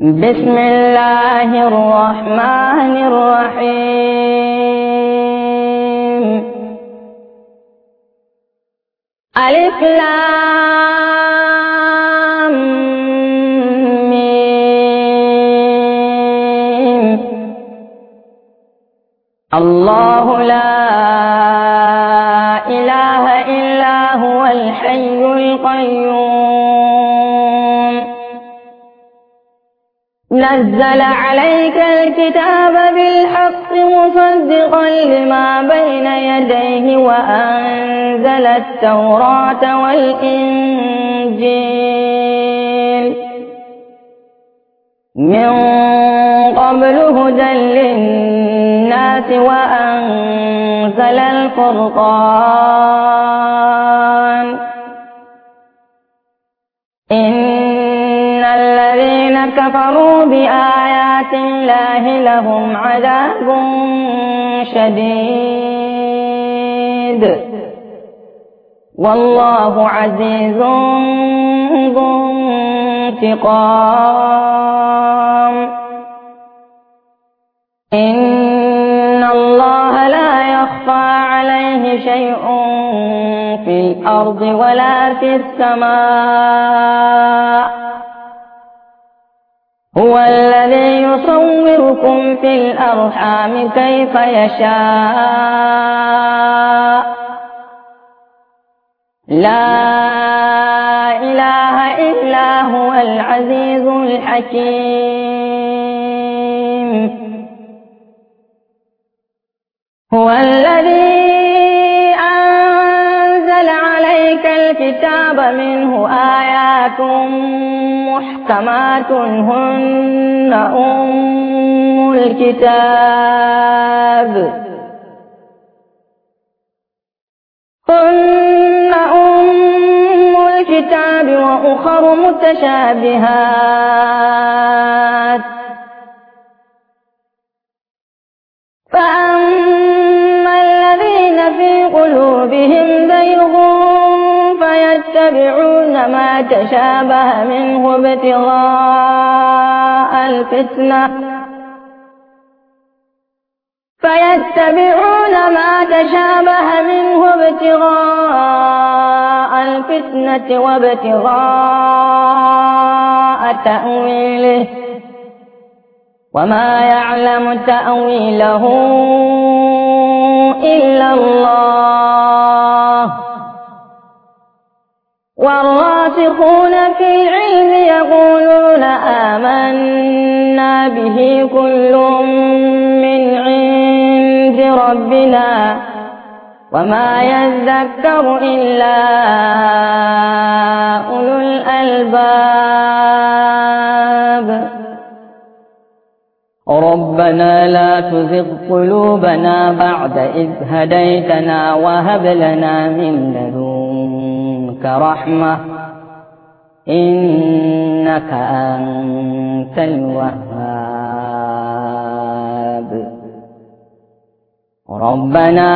بسم الله الرحمن الرحيم. ألف لام ميم. الله لا إله إلا هو الحي القيوم. نزل عليك الكتاب بالحق مصدقا لما بين يديه وأنزل التوراة والإنجيل من قبل هدى للناس وأنزل الفرقان. إن الذين كفروا بآيات الله لهم عذاب شديد والله عزيز ذو انتقام. إن الله لا يخفى عليه شيء في الأرض ولا في السماء. هو الذي يصوركم في الأرحام كيف يشاء. لا إله إلا هو العزيز الحكيم. هو الذي أنزل عليك الكتاب منه آيات محكمات هن أم الكتاب وأخر متشابهات. فأما الذين في قلوبهم زيغ فيتبعون ما تشابه منه ابتغاء الفتنة وابتغاء تأويله وما يعلم تأويله إلا الله. والراسخون في العلم يقولون آمنا به كل من عند ربنا وما يذكر إلا أولو الألباب. ربنا لا تزغ قلوبنا بعد إذ هديتنا وهب لنا من لدنك رحمة إنك أنت الوهاب. ربنا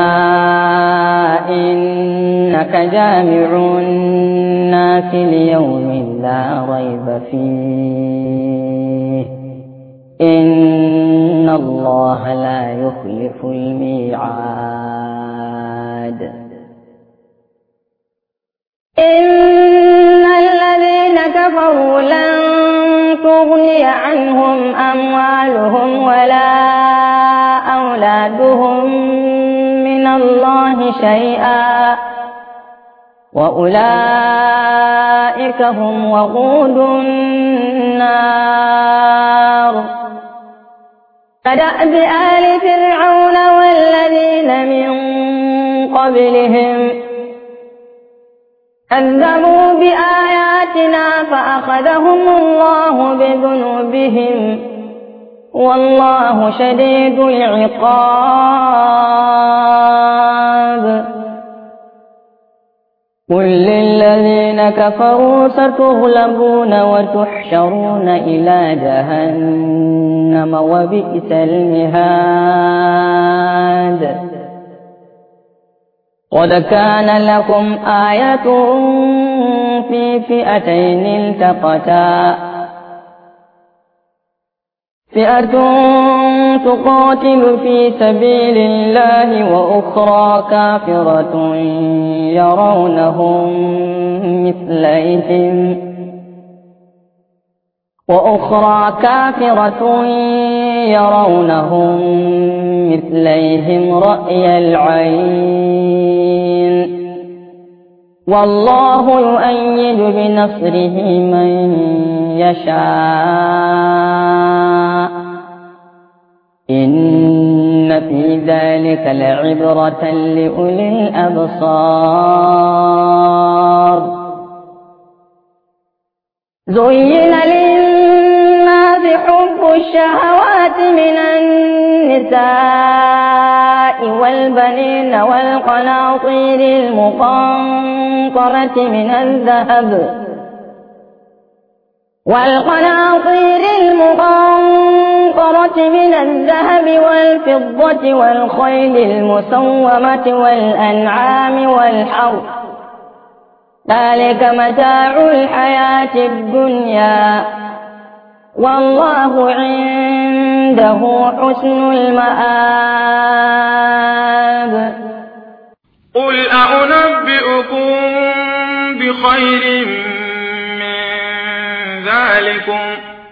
إنك جامع الناس ليوم لا ريب فيه إن الله لا يخلف الميعاد. إن الذين كفروا لن تغني عنهم أموالهم ولا أولادهم من الله شيئا وأولئك هم وقود النار. كدأب آل فرعون والذين من قبلهم كذبوا بآياتنا فأخذهم الله بذنوبهم والله شديد العقاب. قل للذين كفروا ستغلبون وتحشرون إلى جهنم وبئس المهاد. قد كان لكم آية في فئتين التقتا فئة تقاتل في سبيل الله وأخرى كافرة يرونهم مثليهم رأي العين والله يؤيد بنصره من يشاء إن في ذلك لعبرة لأولي الأبصار زين للناس حب الشهوات من النساء والبنين والقناطير المقنطرة من الذهب والفضة والخيل المسومة والأنعام والحرث ذلك متاع الحياة الدنيا والله عنده حسن المآب قل أنبئكم بخير من ذلكم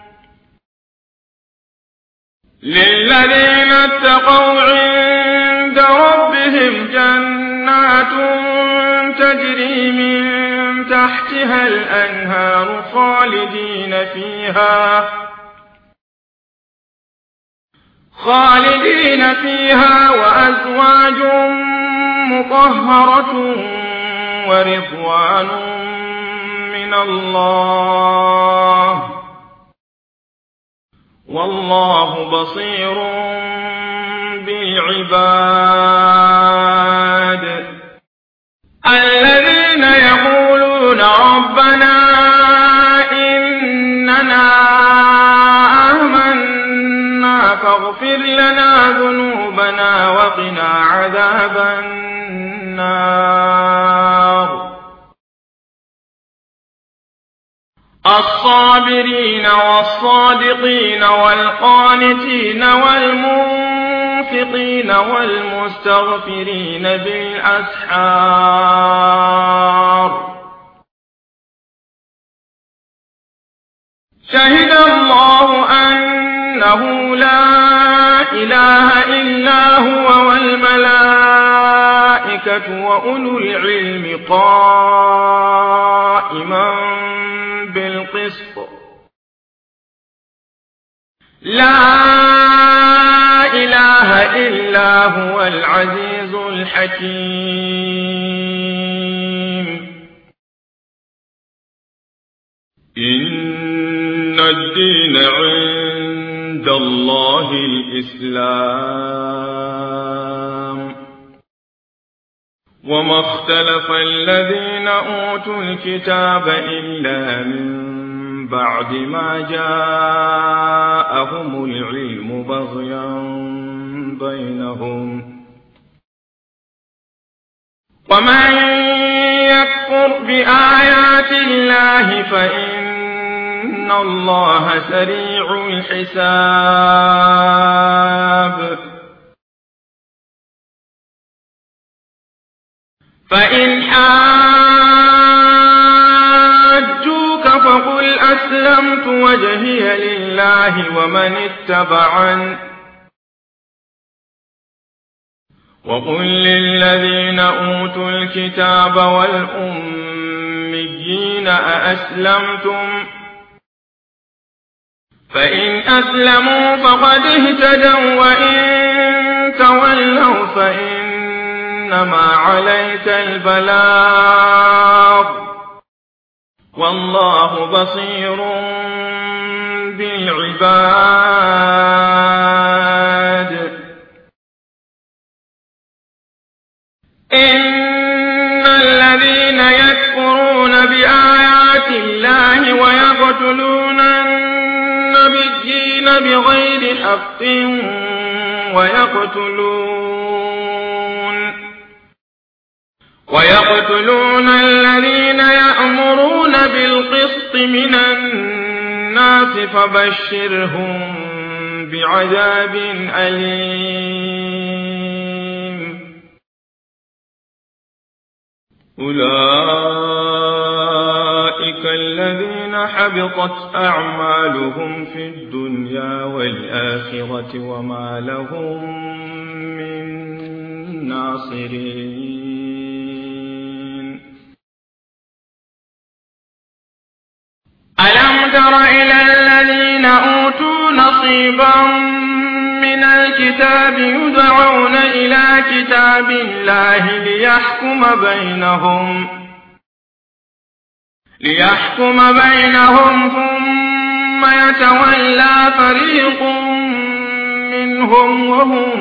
للذين اتقوا عند ربهم جنات تجري من تحتها الأنهار خالدين فيها وأزواج مطهرة ورضوان من الله والله بصير بالعباد الذين يقولون ربنا إننا آمنا فاغفر لنا ذنوبنا وقنا عذاب النار الصابرين والصادقين والقانتين والمنفقين والمستغفرين بالأسحار شهد الله أنه لا إله إلا هو والملائكة وأولو العلم قائما بالقسط لا إله إلا هو العزيز الحكيم إن الدين عند الله الإسلام وما اختلف الذين أوتوا الكتاب إلا من بعد ما جاءهم العلم بغيا بينهم ومن يكفر بآيات الله فإن الله سريع الحساب فإن حاجوك فقل أسلمت وجهي لله ومن اتبعن وقل للذين أوتوا الكتاب والأميين أأسلمتم فإن أسلموا فقد اهتدوا وإن تولوا فإنما عليك البلاغ والله بصير بالعباد إن الذين يكفرون بآيات الله ويقتلون النبيين بغير حق ويقتلون الذين يأمرون بالقسط من الناس فبشرهم بعذاب أليم. أولئك الذين حبطت أعمالهم في الدنيا والآخرة وما لهم من ناصرين. ألم تر إلى الذين أوتوا نصيبا من الكتاب يدعون إلى كتاب الله ليحكم بينهم ثم يتولى فريق منهم وهم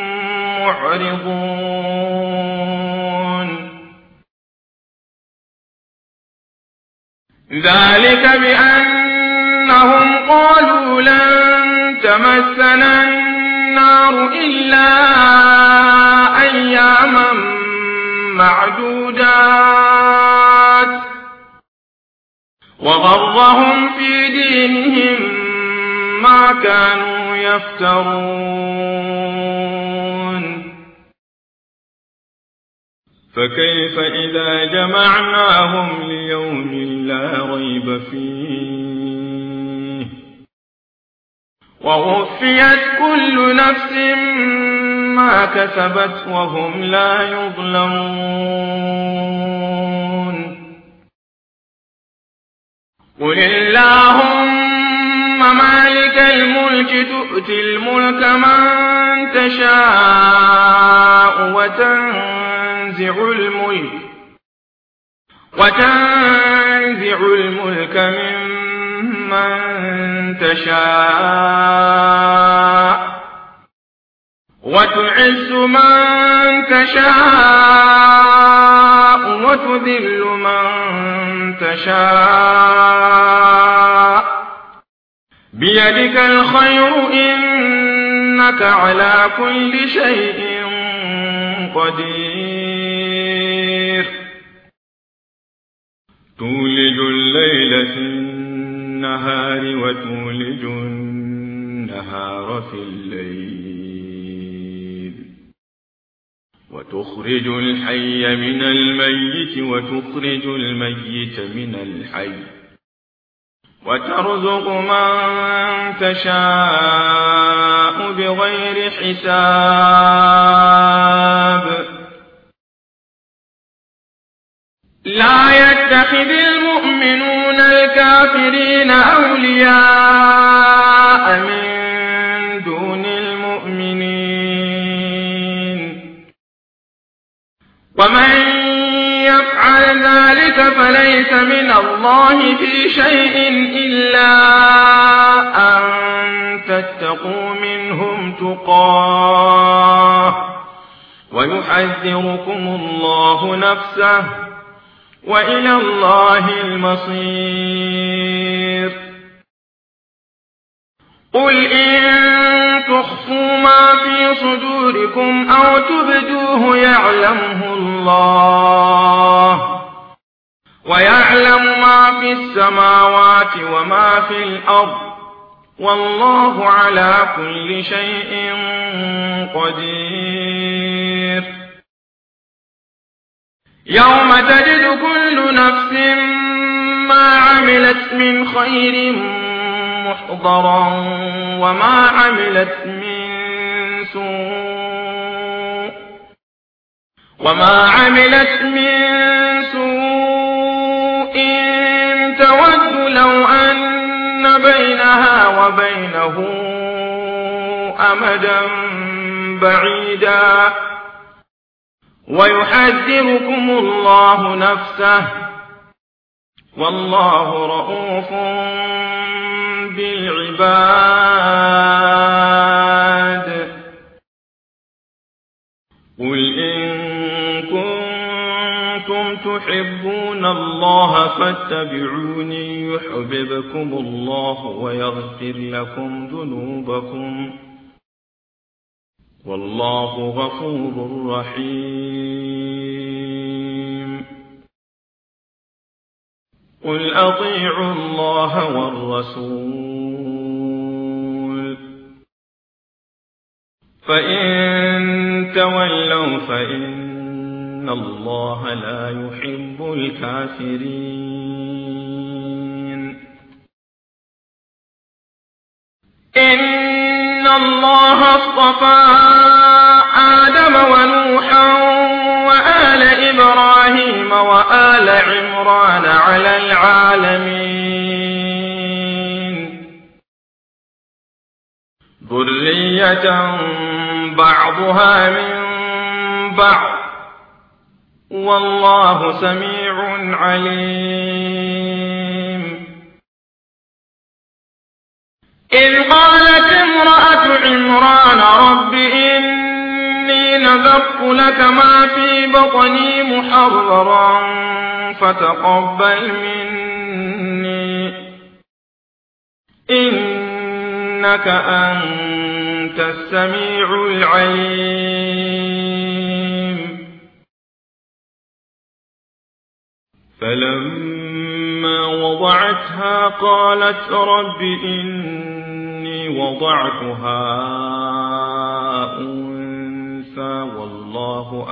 معرضون. ذلك بأنهم قالوا لن تمسنا النار إلا أياما معدودات وغرهم في دينهم ما كانوا يفترون. فكيف إذا جمعناهم ليوم لا ريب فيه ووفيت كل نفس ما كسبت وهم لا يظلمون. قل اللهم مالك الملك تؤتي الملك من تشاء وتنزع الملك ممن تشاء وتعز من تشاء وتذل من تشاء بيدك الخير إنك على كل شيء قدير. تولج الليل في النهار وتولج النهار في الليل وتخرج الحي من الميت وتخرج الميت من الحي وترزق من تشاء بغير حساب. لا يتخذ المؤمنون الكافرين أولياء من دون المؤمنين ومن يفعل ذلك فليس من الله في شيء إلا أن تتقوا منهم تقاه ويحذركم الله نفسه وإلى الله المصير. قل إن تخفوا ما في صدوركم أو تبدوه يعلمه الله ويعلم ما في السماوات وما في الأرض والله على كل شيء قدير. يوم تجد كل نفس ما عملت من خير محضرا وما عملت من سوء تود لو أن بينها وبينه أمدا بعيدا ويحذركم الله نفسه والله رؤوف بالعباد. قل إن كنتم تحبون الله فاتبعوني يحببكم الله ويغفر لكم ذنوبكم والله غفور رحيم. قل أطيعوا الله والرسول فإن تولوا فإن الله لا يحب الكافرين. إن الله اصطفى آدم ونوحا وآل إبراهيم وآل عمران على العالمين ذرية بعضها من بعض والله سميع عليم. إذ قالت امرأة عمران رب إني نذرت لك ما في بطني محررا فتقبل مني إنك أنت السميع العليم. فلما وضعتها قالت رب إني وضعتها أنثى والله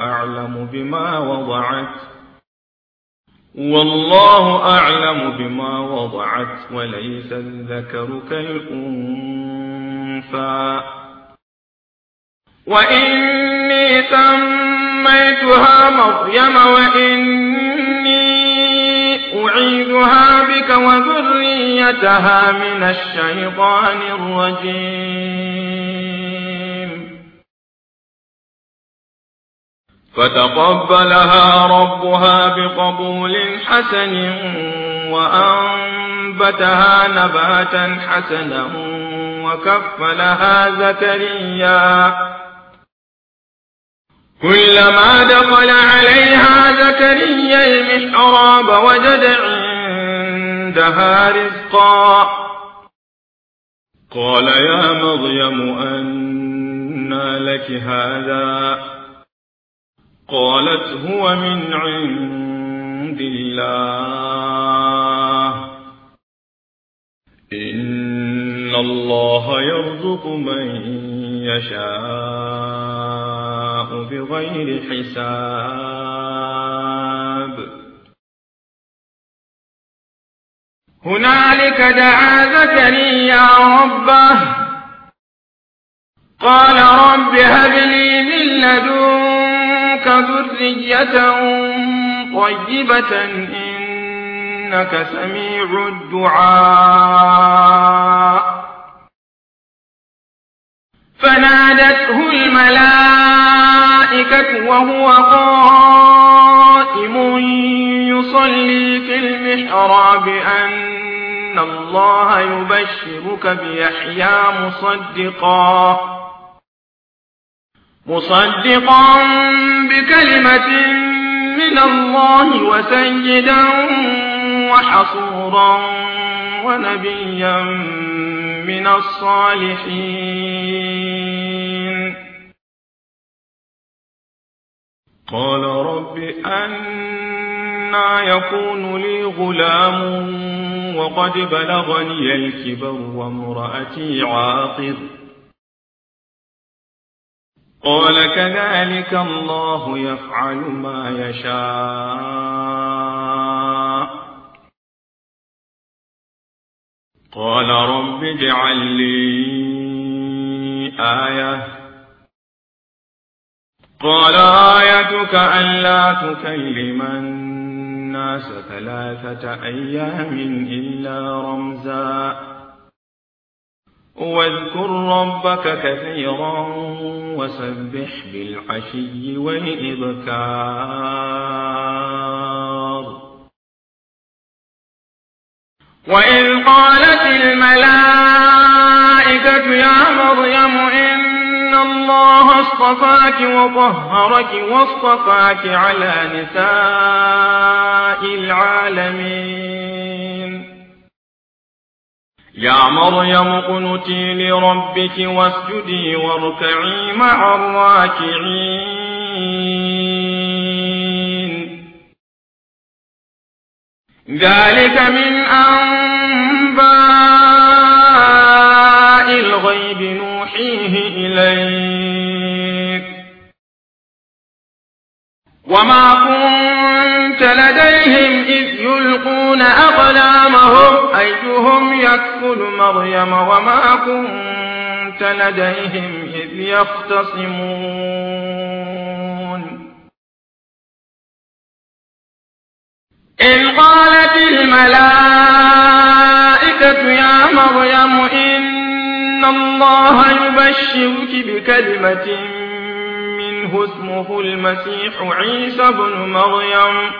أعلم بما وضعت وليس الذكر كالأنثى وإني سميتها مريم وإني أعيذها بك وذريتها من الشيطان الرجيم. فتقبلها ربها بقبول حسن وأنبتها نباتا حسنا وكفلها زكريا كلما دخل عليها زكريا المحراب وجد عندها رزقا قال يا مريم أنى لك هذا قالت هو من عند الله إن الله يرزق من يشاء بغير حساب. هنالك دعا زكريا ربه قال رب هب لي من لدنك ذرية طيبة إنك سميع الدعاء. فنادته الملائكة وهو قائم يصلي في المحراب أن الله يبشرك بيحيى مصدقا بكلمة من الله وسيدا وحصورا ونبيا من الصالحين. قال رب أنى يكون لي غلام وقد بلغني الكبر وامرأتي عاقر قال كذلك الله يفعل ما يشاء. قال رب اجعل لي آية قال آيتك ألا تكلم الناس 3 أيام إلا رمزا واذكر ربك كثيرا وسبح بالعشي والإبكار. وإذ قالت الملائكة يا مريم إن الله اصطفاك وطهرك واصطفاك على نساء العالمين. يا مريم اقنتي لربك واسجدي واركعي مع الراكعين. ذلك من أنباء الغيب نوحيه إليك وما كنت لديهم إذ يلقون أقلامهم أيهم يكفل مريم وما كنت لديهم إذ يختصمون إذ قالت الملائكة يا مريم إن الله يبشرك بكلمة منه اسمه المسيح عيسى بن مريم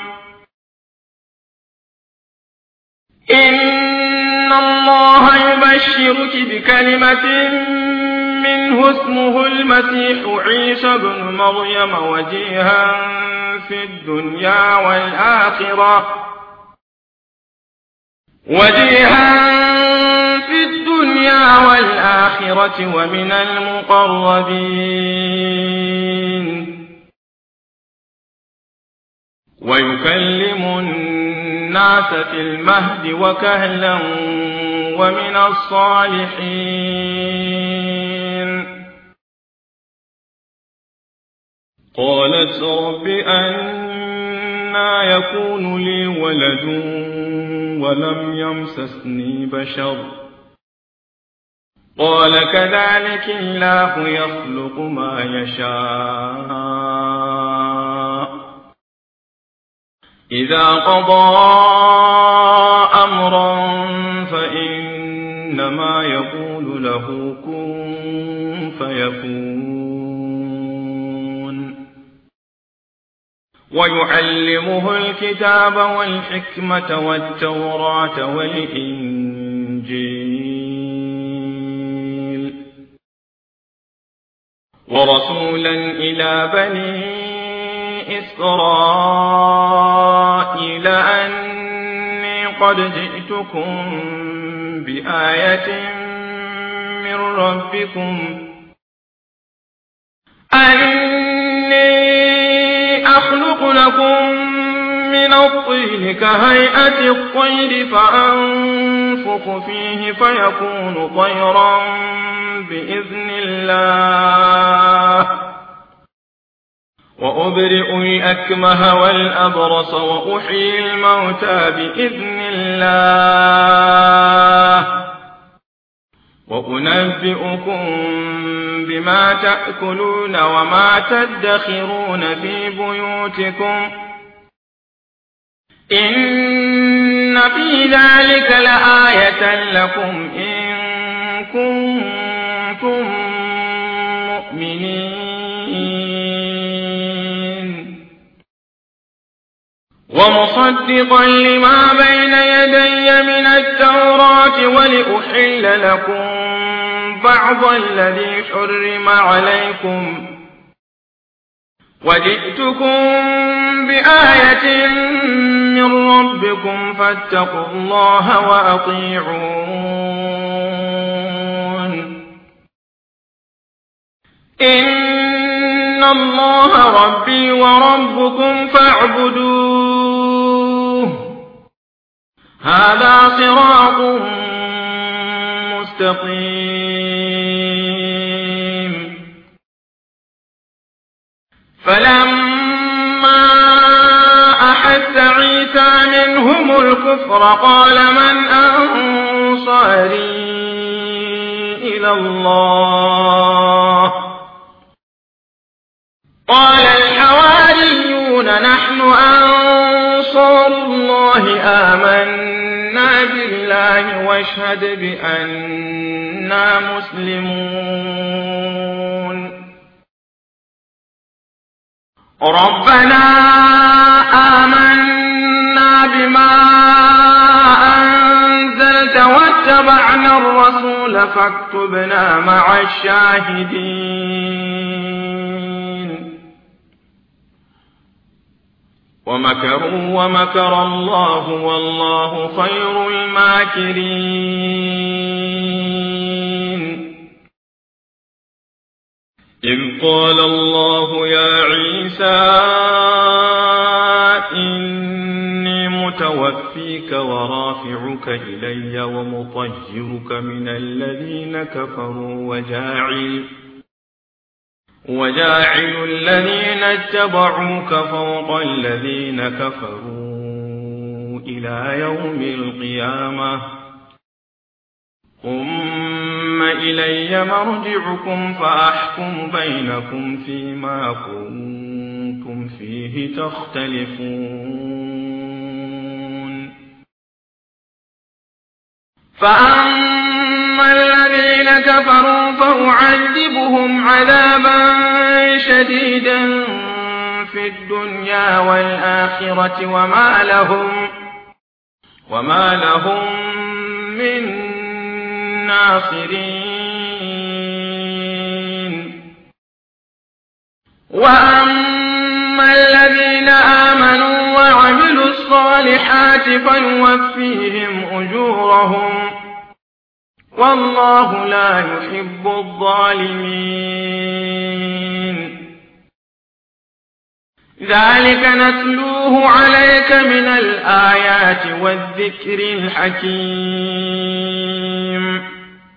إن الله يبشرك بكلمة منه اسمه المسيح عيسى بن مريم وجيها في الدنيا والآخرة ومن المقربين ويكلم الناس في المهد وكهلا ومن الصالحين قالت رب أنى يكون لي ولد ولم يمسسني بشر قال كذلك الله يخلق ما يشاء إذا قضى أمرا فإنما يقول له كن فيكون ويعلمه الكتاب والحكمة والتوراة والإنجيل ورسولا إلى بني إسرائيل أني قد جئتكم بآية من ربكم أني أخلق لكم من الطين كهيئة الطير فأنفخ فيه فيكون طيرا بإذن الله وأبرئ الأكمه والأبرص وأحيي الموتى بإذن الله وأنبئكم بما تأكلون وما تدخرون في بيوتكم إن في ذلك لآية لكم إن كنتم مؤمنين ومصدقا لما بين يدي من التوراة ولأحل لكم بعض الذي حرم عليكم وجئتكم بآية من ربكم فاتقوا الله وأطيعون إن الله ربي وربكم فاعبدوه هذا صراط مستقيم فلما أحس عيسى منهم الكفر قال من أنصاري إلى الله قال الحواريون نحن أنصار الله آمنا بالله واشهد بأننا مسلمون ربنا آمنا بما أنزلت واتبعنا الرسول فاكتبنا مع الشاهدين ومكروا ومكر الله والله خير الماكرين إذ قال الله يا عيسى إني متوفيك ورافعك إلي ومطهرك من الذين كفروا وجاعل الذين اتبعوك فوق الذين كفروا إلى يوم القيامة ثم إلي مرجعكم فأحكم بينكم فيما كنتم فيه تختلفون فأما الذين كفروا فأعذبهم عذابا شديدا في الدنيا والآخرة وما لهم من ناصرين وأما الذين آمنوا وعملوا الصالحات فيوفيهم أجورهم والله لا يحب الظالمين ذلك نتلوه عليك من الآيات والذكر الحكيم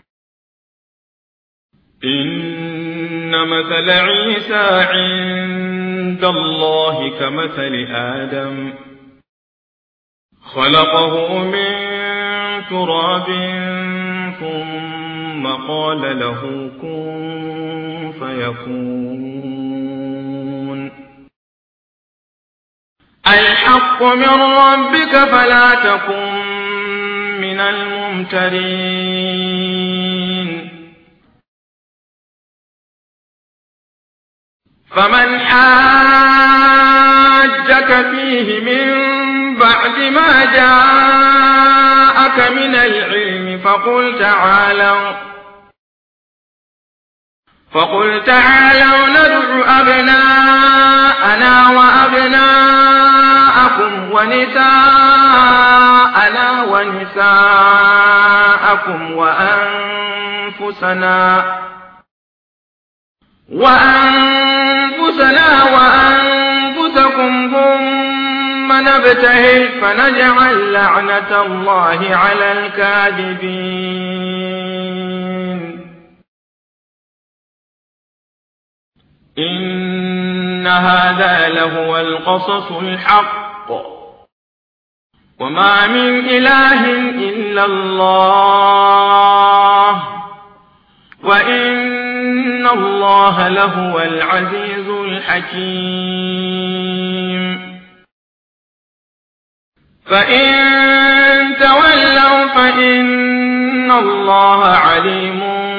إن مثل عيسى عند الله كمثل آدم خلقه من تراب ثم قال له كن فيكون الحق من ربك فلا تكن من الممترين فمن حاجك فيه من بعد ما جاءك من العلم فقل تعالوا ندع أبناءنا وأبناءكم ونساءنا ونساءكم وأنفسنا وأنفسكم ثم نبتهل فنجعل لعنة الله على الكاذبين إن هذا لهو القصص الحق وما من إله إلا الله وإن الله لهو العزيز الحكيم فإن تولوا فإن الله عليم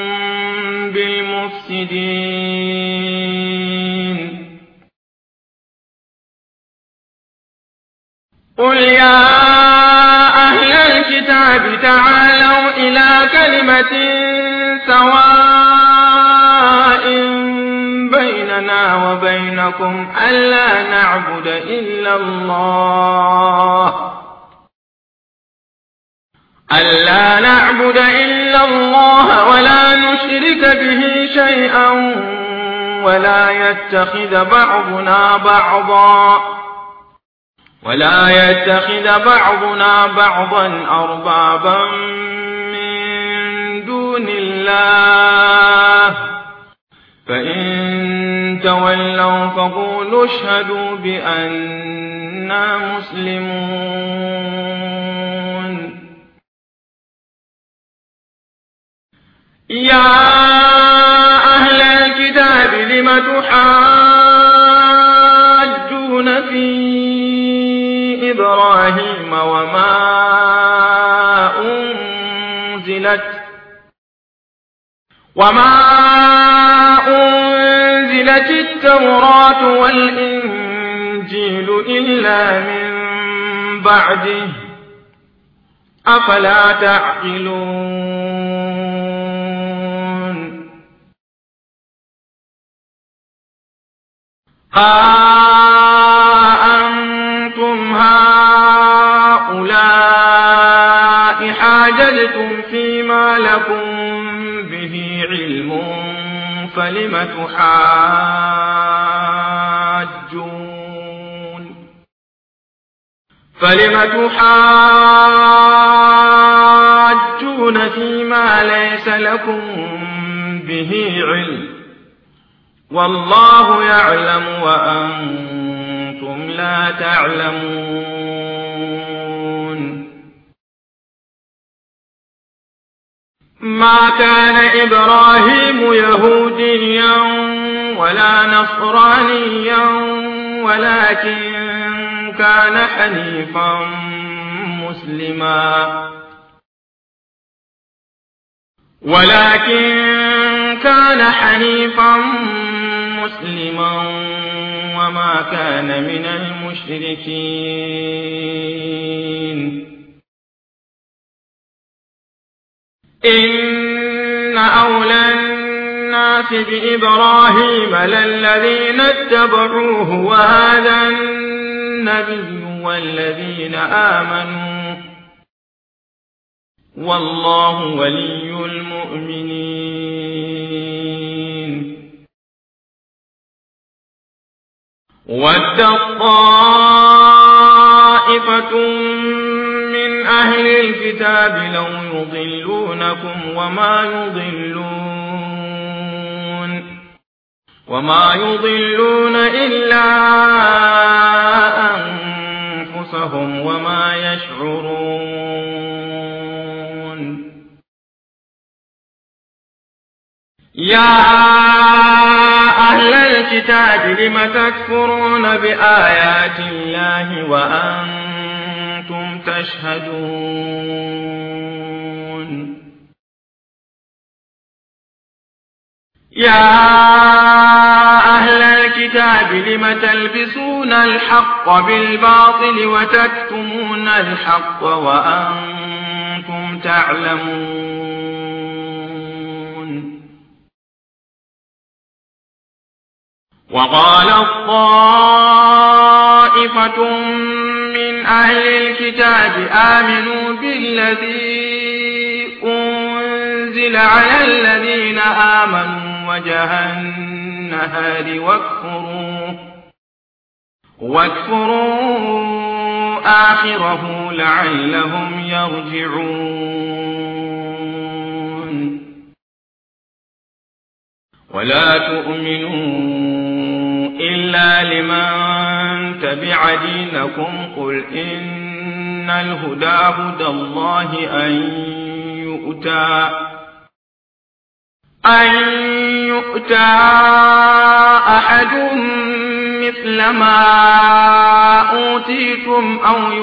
بالمفسدين قل يا أهل الكتاب تعالوا إلى كلمة سواء بيننا وبينكم ألا نعبد إلا الله ولا نشرك به شيئا ولا يتخذ بعضنا بعضا أربابا من دون الله فإن تولوا فقولوا اشهدوا بأننا مسلمون يا أهل الكتاب لم تحاجون في إبراهيم وما أنزلت التوراة والإنجيل إلا من بعده أفلا تعقلون أنتم هؤلاء حاججتم فيما لكم به علم فلم تحاجون فيما ليس لكم به علم والله يعلم وأنتم لا تعلمون. ما كان إبراهيم يهوديا ولا نصرانيا ولكن كان حنيفا مسلما وما كان من المشركين. إن أولى الناس بإبراهيم للذين اتبعوه وهذا النبي والذين آمنوا والله ولي المؤمنين. ودت طائفة من أهل الكتاب لو يضلونكم وما يضلون إلا أنفسهم وما يشعرون. يا أهل الكتاب لم تكفرون بآيات الله وأنتم تشهدون. يا أهل الكتاب لم تلبسون الحق بالباطل وتكتمون الحق وأنتم تعلمون. وقالت طائفة من أهل الكتاب آمنوا بالذي أنزل على الذين آمنوا وجه النهار واكفروا آخره لعلهم يرجعون. ولا تؤمنوا إلا لمن تبع دينكم قل إن الهدى هدى الله أن يؤتى أحد مثل ما أوتيتم أو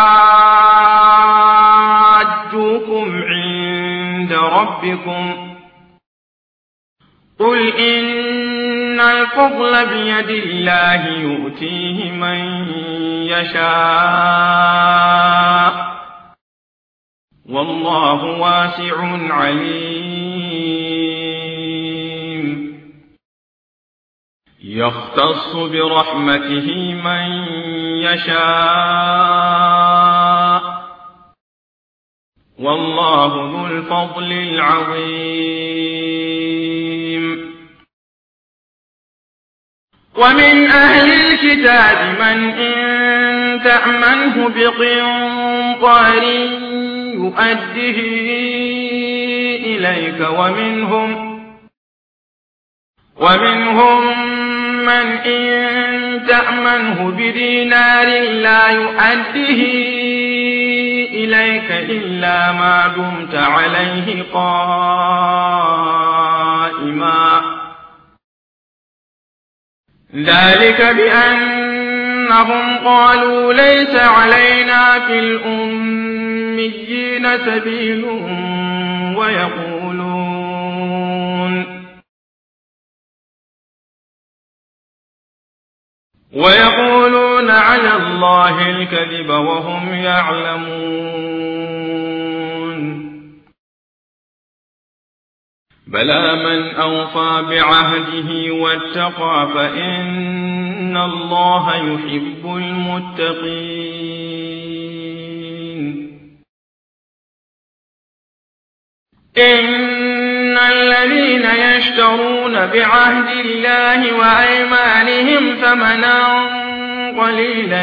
يحاجوكم عند ربكم قل إن الفضل بيد الله يؤتيه من يشاء والله واسع عليم. يختص برحمته من يشاء والله ذو الفضل العظيم. ومن أهل الكتاب من إن تأمنه بقنطار يؤده إليك ومنهم من إن تأمنه بدينار لا يؤده إليك إلا ما دمت عليه قائما ذلك بأنهم قالوا ليس علينا في الأميين سبيل ويقولون على الله الكذب وهم يعلمون. بلى من أوفى بعهده واتقى فإن الله يحب المتقين. إن الذين يشترون بعهد الله وأيمانهم ثمنا قليلا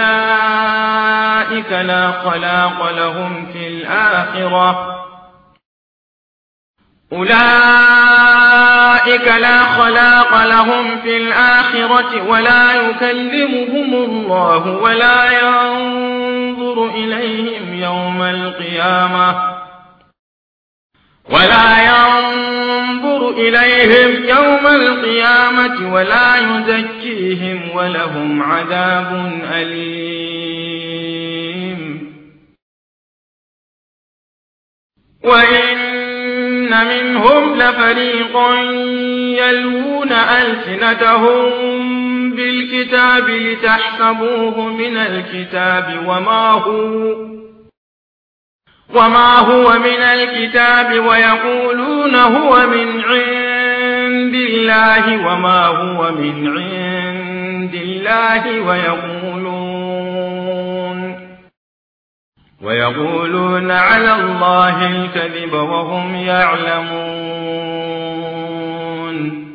أولئك لا خلاق لهم في الآخرة أولئك لا خلاق لهم في الآخرة ولا يكلمهم الله ولا ينظر إليهم يوم القيامة ولا يزكيهم ولهم عذاب أليم. وإن منهم لفريقا يلوون ألسنتهم بالكتاب لتحسبوه من الكتاب وما هو من الكتاب ويقولون هو من عند الله وما هو من عند الله ويقولون على الله الكذب وهم يعلمون.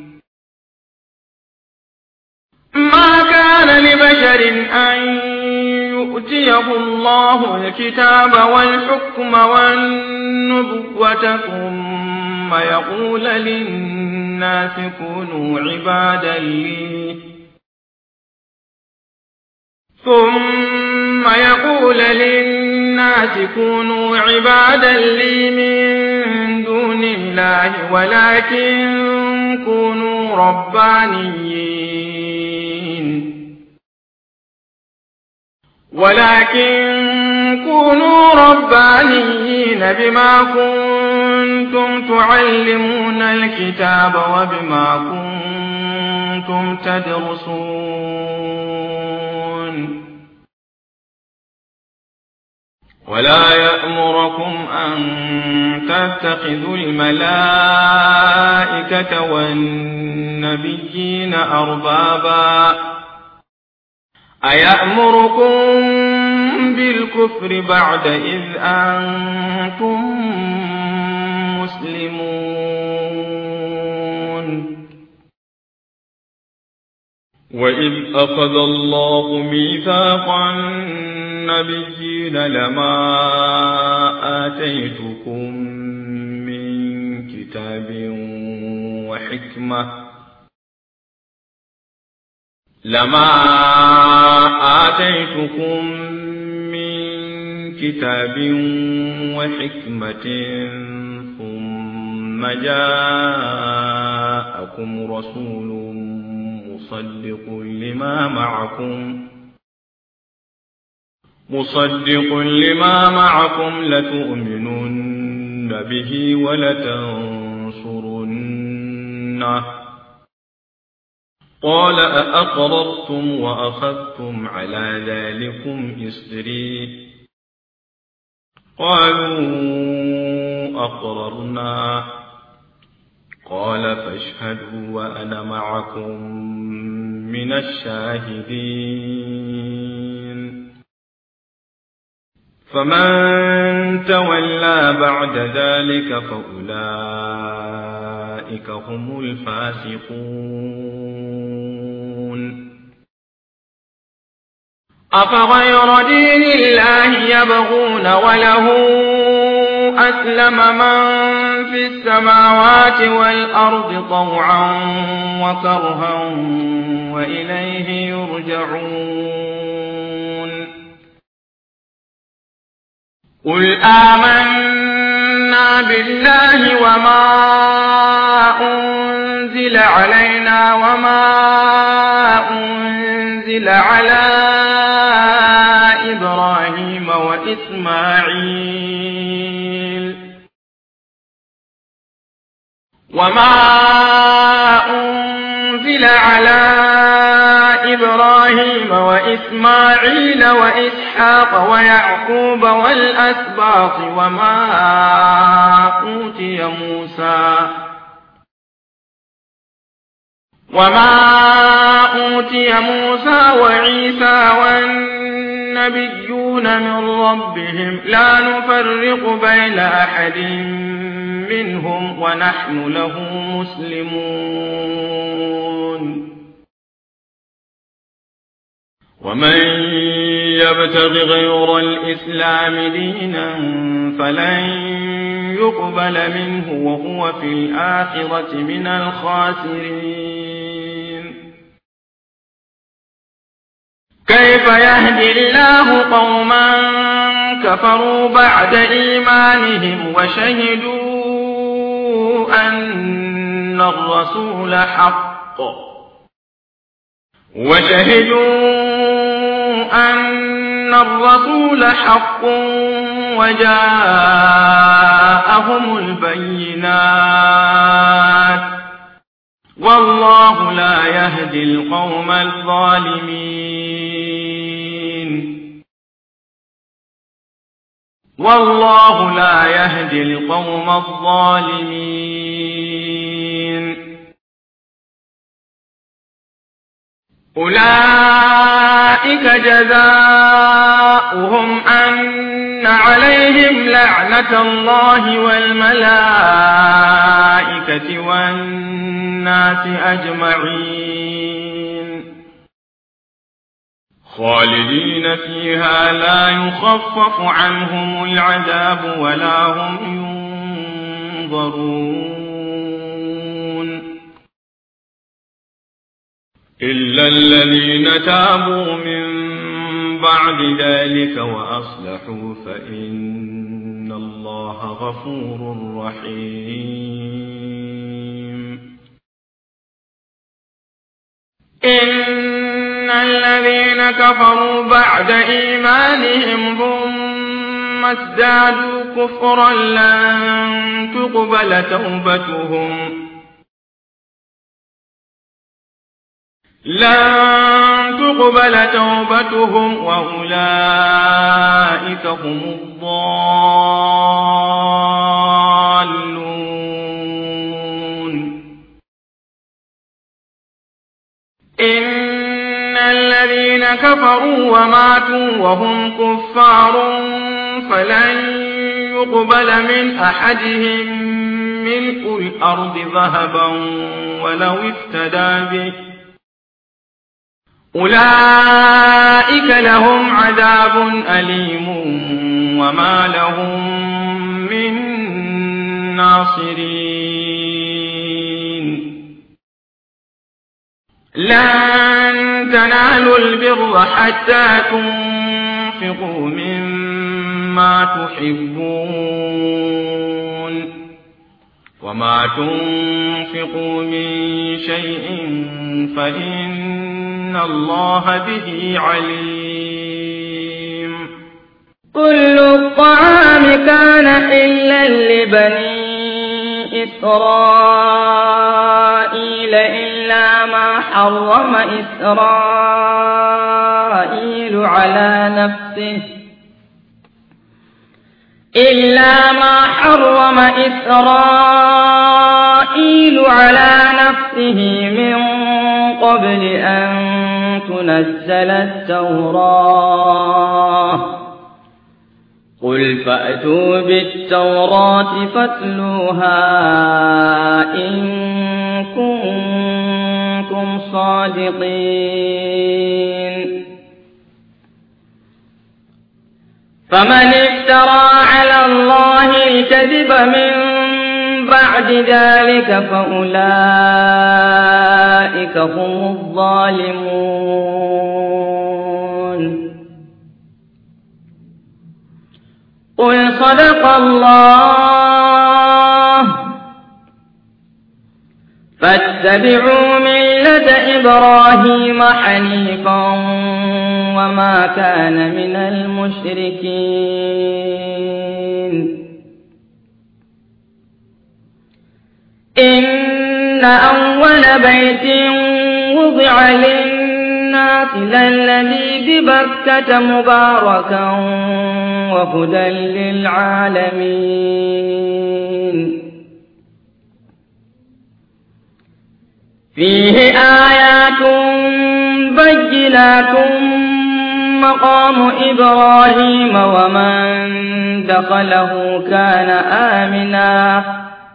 ما كان لبشر أن يؤتيه الله الكتاب والحكم والنبوة ثم يقول للناس كونوا عبادا لي من دون الله ولكن كونوا ربانيين بما كنتم تعلمون الكتاب وبما كنتم تدرسون. ولا يأمركم أن تتخذوا الملائكة والنبيين أربابا أيأمركم بالكفر بعد إذ أنتم مسلمون. وإذ أخذ الله ميثاق النبيين لما آتيتكم من كتاب وحكمة ثم جاءكم رسول مصدق لما معكم لتؤمنن به ولتنصرنه قال أأقررتم وأخذتم على ذلكم إصري قالوا أقررنا قال فاشهدوا وأنا معكم من الشاهدين. فمن تولى بعد ذلك فأولئك هم الفاسقون. أفغير دين الله يبغون وله أسلم من في السماوات والأرض طوعا وكرها وإليه يرجعون. قل آمنا بالله وما أنزل علينا وما أنزل على إبراهيم وإسماعيل وإسحاق ويعقوب والأسباط وما أوتي موسى وعيسى والنبيون من ربهم لا نفرق بين أحد منهم ونحن له مسلمون. ومن يبتغ غير الإسلام دينا فلن يقبل منه وهو في الآخرة من الخاسرين. كيف يهدي الله قوما كفروا بعد إيمانهم وشهدوا أن الرسول حق وجاءهم البينات والله لا يهدي القوم الظالمين. أولئك جزاؤهم أن عليهم لعنة الله والملائكة والناس أجمعين خالدين فيها لا يخفف عنهم العذاب ولا هم ينظرون إلا الذين تابوا من بعد ذلك وأصلحوا فإن الله غفور رحيم. إن الذين كفروا بعد إيمانهم ثم ازدادوا كفرا لن تقبل توبتهم وأولئك هم الضالون. إن الذين كفروا وماتوا وهم كفار فلن يقبل من أحدهم ملء الأرض ذهبا ولو افتدى به أولئك لهم عذاب أليم وما لهم من ناصرين. لن تنالوا البر حتى تنفقوا مما تحبون وما تنفقوا من شيء فإن الله به عليم. كل الطعام كان حلا لبني إسرائيل إلا ما حرم إسرائيل على نفسه من قبل أن تنزل التوراة. قل فأتوا بالتوراة فاتلوها إن كنتم صادقين. فمن افترى على الله الكذب من بعد ذلك فأولئك هم الظالمون. قل صدق الله فاتبعوا ملة إبراهيم حنيفا وما كان من المشركين. إن أول بيت وضع للناس للذي ببكة مباركا وهدى للعالمين. فيه آيات بينات مقام إبراهيم ومن دخله كان آمنا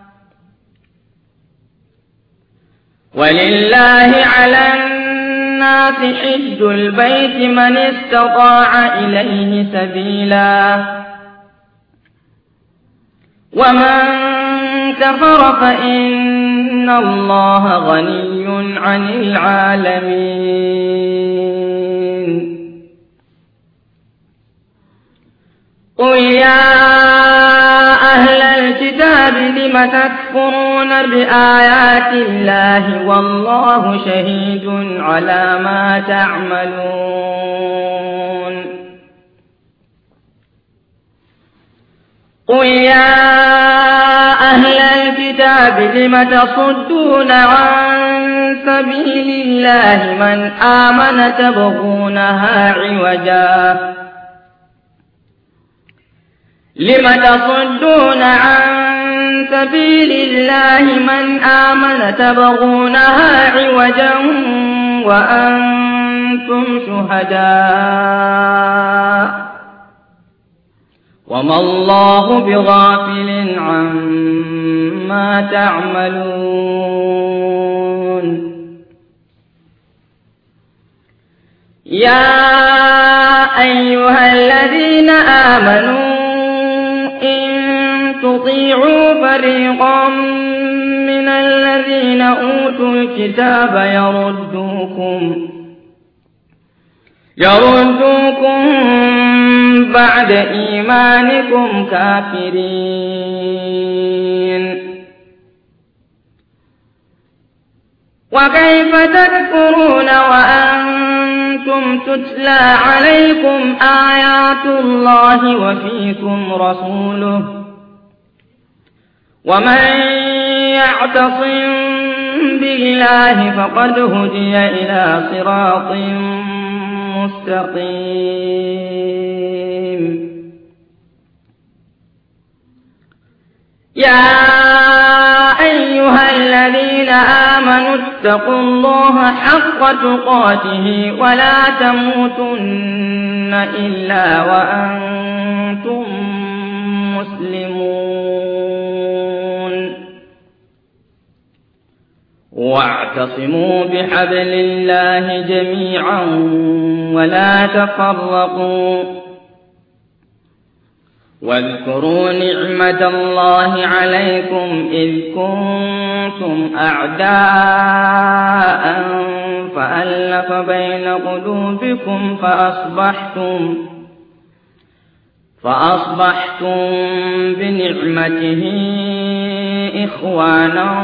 ولله على الناس حج البيت من استطاع إليه سبيلا ومن كفر فإن الله غني عن العالمين. قل يا أهل الكتاب لم تكفرون بآيات الله والله شهيد على ما تعملون. قل يا أهل الكتاب لم تصدون عن سبيل الله من آمن تبغونها عوجا لم تصدون عن سبيل الله من آمن تبغونها عوجا وأنتم شهداء وما الله بغافل عما تعملون. يا أيها الذين آمنوا تطيعوا فريقا من الذين أوتوا الكتاب يردوكم بعد إيمانكم كافرين. وكيف تكفرون وأنتم تتلى عليكم آيات الله وفيكم رسوله ومن يعتصم بالله فقد هدي إلى صراط مستقيم. يا أيها الذين آمنوا اتقوا الله حق تقاته ولا تموتن إلا وأنتم مسلمون. واعتصموا بحبل الله جميعا ولا تفرقوا واذكروا نعمة الله عليكم إذ كنتم أعداء فألف بين قلوبكم فأصبحتم بنعمته إخوانا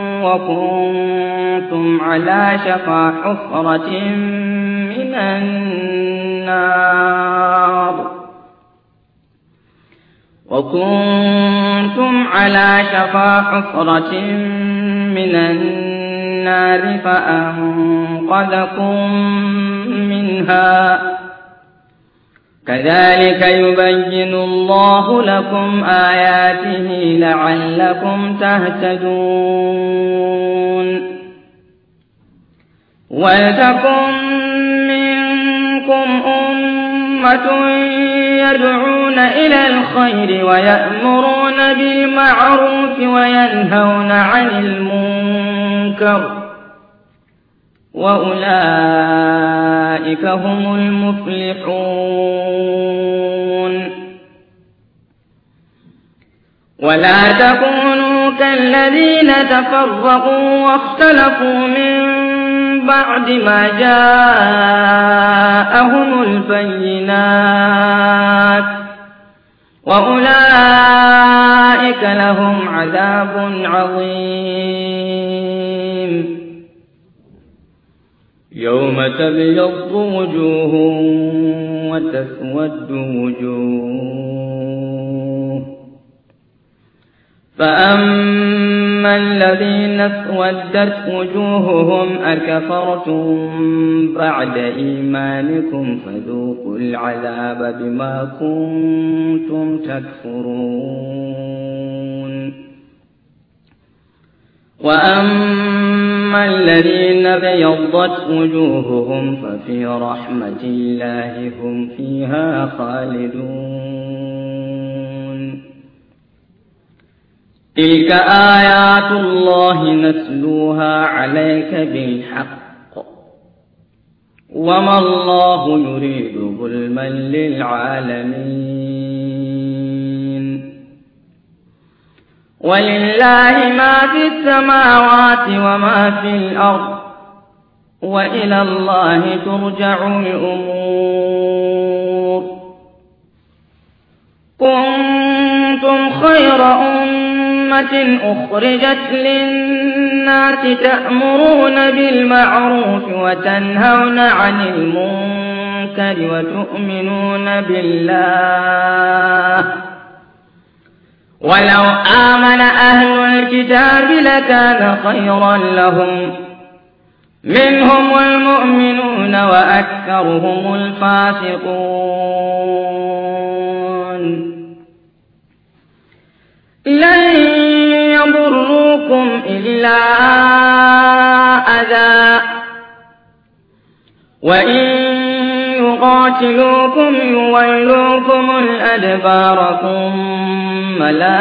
وكنتم على شفا حفرة من النار فأنقذكم منها. كذلك يبين الله لكم آياته لعلكم تهتدون. ولتكن منكم أمة يدعون إلى الخير ويأمرون بالمعروف وينهون عن المنكر وأولئك هم المفلحون. ولا تكونوا كالذين تفرقوا واختلفوا من بعد ما جاءهم البينات وأولئك لهم عذاب عظيم. يوم تبيض وجوه وتسود وجوه فأما الذين اسودت وجوههم أكفرتم بعد إيمانكم فذوقوا العذاب بما كنتم تكفرون. وأما الذين بيضت وجوههم ففي رحمة الله هم فيها خالدون. تلك آيات الله نتلوها عليك بالحق وما الله يريد ظلما للعالمين. ولله ما في السماوات وما في الأرض وإلى الله ترجع الأمور. كنتم خير أمة أخرجت للناس تأمرون بالمعروف وتنهون عن المنكر وتؤمنون بالله. ولو آمن أهل الكتاب لكان خيرا لهم، منهم المؤمنون وأكثرهم الفاسقون. لن يضروكم إلا أذى، وإن يقاتلوكم يولوكم الأدبار ثم لا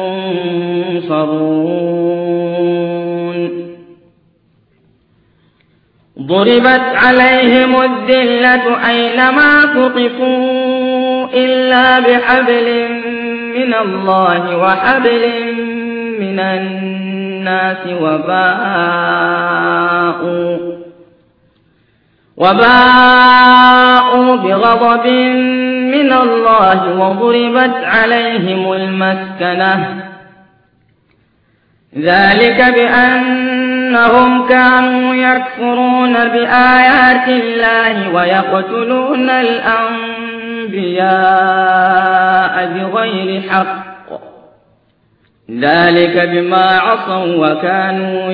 ينصرون. ضربت عليهم الذلة أينما ثقفوا إلا بحبل من الله وحبل من الناس وباءوا بغضب من الله وضربت عليهم المسكنة. ذلك بأنهم كانوا يكفرون بآيات الله ويقتلون الأنبياء بغير حق، ذلك بما عصوا وكانوا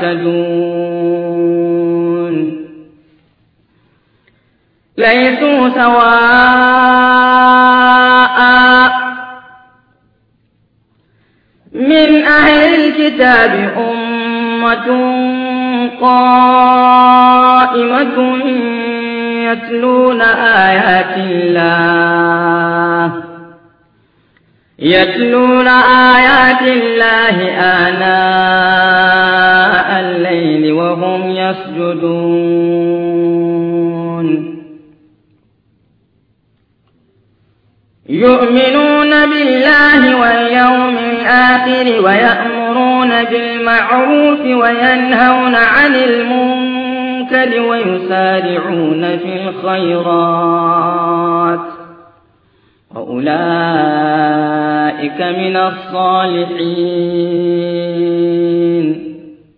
يعتدون. ليسوا سواء من أهل الكتاب أمة قائمة يتلون آيات الله آناء الليل وهم يسجدون. يؤمنون بالله واليوم الآخر ويأمرون بالمعروف وينهون عن المنكر ويسارعون في الخيرات وأولئك من الصالحين.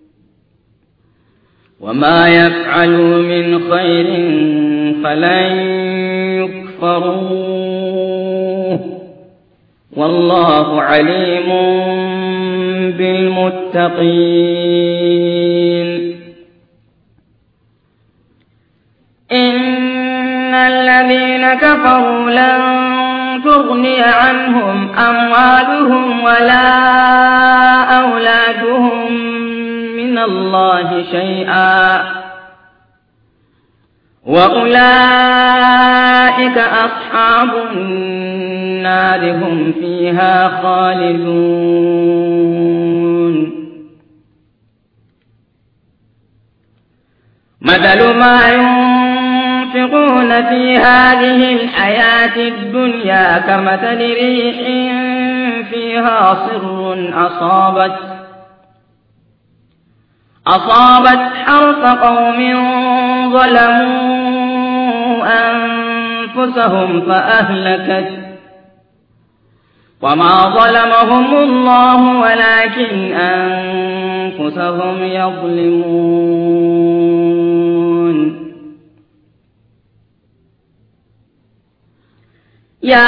وما يفعلوا من خير فلن يكفروه، والله عليم بالمتقين. إن الذين كفروا لن تغني عنهم أموالهم ولا أولادهم من الله شيئا، وأولئك أصحاب النار هم فيها خالدون. مثل ما ينفقون في هذه الحياة الدنيا كمثل ريح فيها صر أصابت حرث قوم ظلموا أنفسهم فأهلكت، وما ظلمهم الله ولكن أنفسهم يظلمون. يا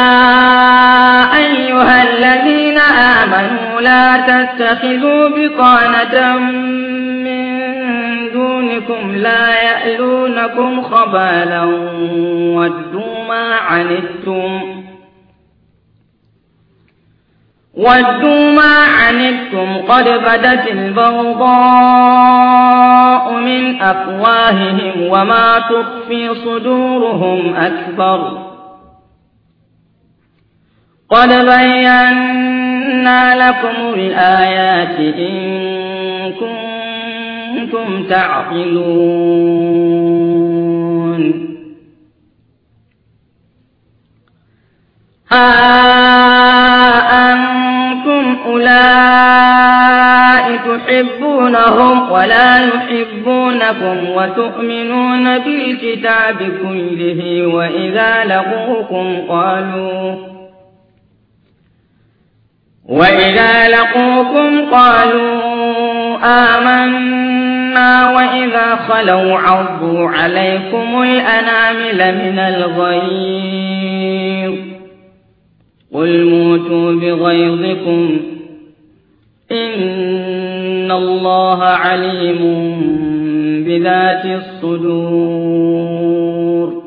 أيها الذين آمنوا لا تتخذوا بطانة من دونكم لا يألونكم خبالا ودوا ما عنتم قد بدت البغضاء من أفواههم وما تخفي صدورهم أكبر. قد بينا لكم الآيات إن كنتم تعقلون. ها أنتم أولئك تحبونهم ولا يحبونكم وتؤمنون بالكتاب كله وإذا لقوكم قالوا آمنا وإذا خلوا عضوا عليكم الأنامل من الغيظ قل موتوا بغيظكم إن الله عليم بذات الصدور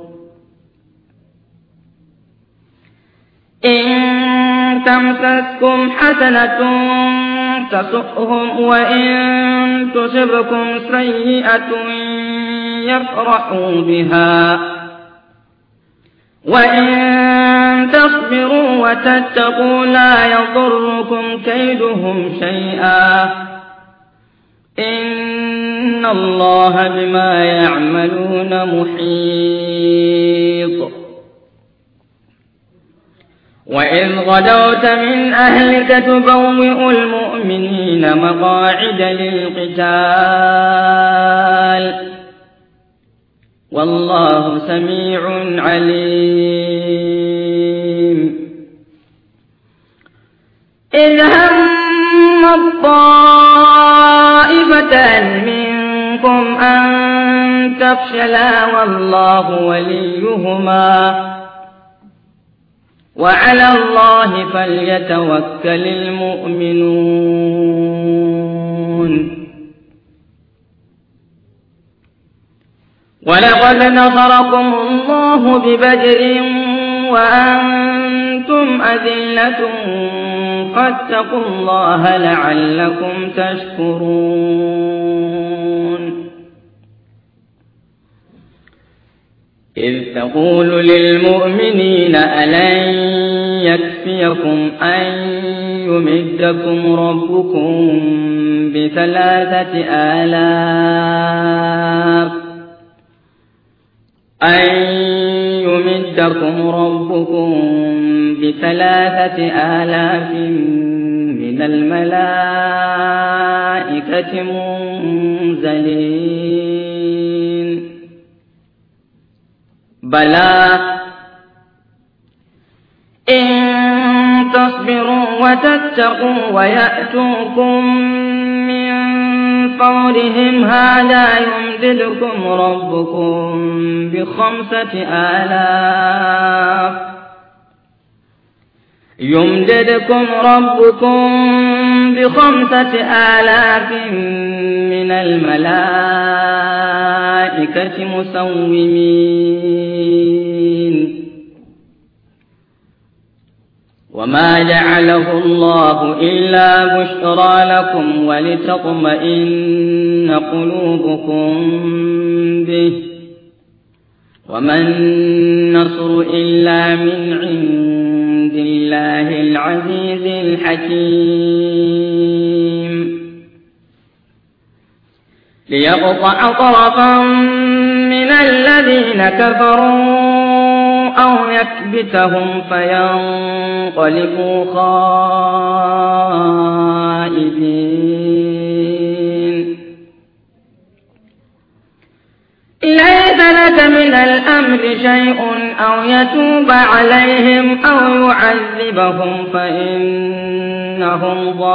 إن تمسسكم حسنة تسؤهم وإن تصبكم سيئة يفرحوا بها وإن تصبروا وتتقوا لا يضركم كيدهم شيئا إن الله بما يعملون محيط وإذ غدوت من أهلك تبوئ المؤمنين مقاعد للقتال والله سميع عليم إذ هم الطائفتان منكم أن تفشلا والله وليهما وعلى الله فليتوكل المؤمنون ولقد نصركم الله ببدر وأنتم أذلة فاتقوا الله لعلكم تشكرون إذ تقول للمؤمنين ألن يكفيكم أن يمدكم ربكم ب3,000 من الملائكة منزلين بلى إن تصبروا وتتقوا ويأتوكم من فورهم هذا يمددكم ربكم ب5,000 من الملائكة مسومين وما جعله الله إلا بشرى لكم ولتطمئن قلوبكم به وما النصر إلا من عند الله العزيز الحكيم ليقطع طرفا من الذين كفروا أو يكبتهم فينقلبوا خائبين ليس لك من الأمر شيء أو يتوب عليهم أو يعذبهم فإنهم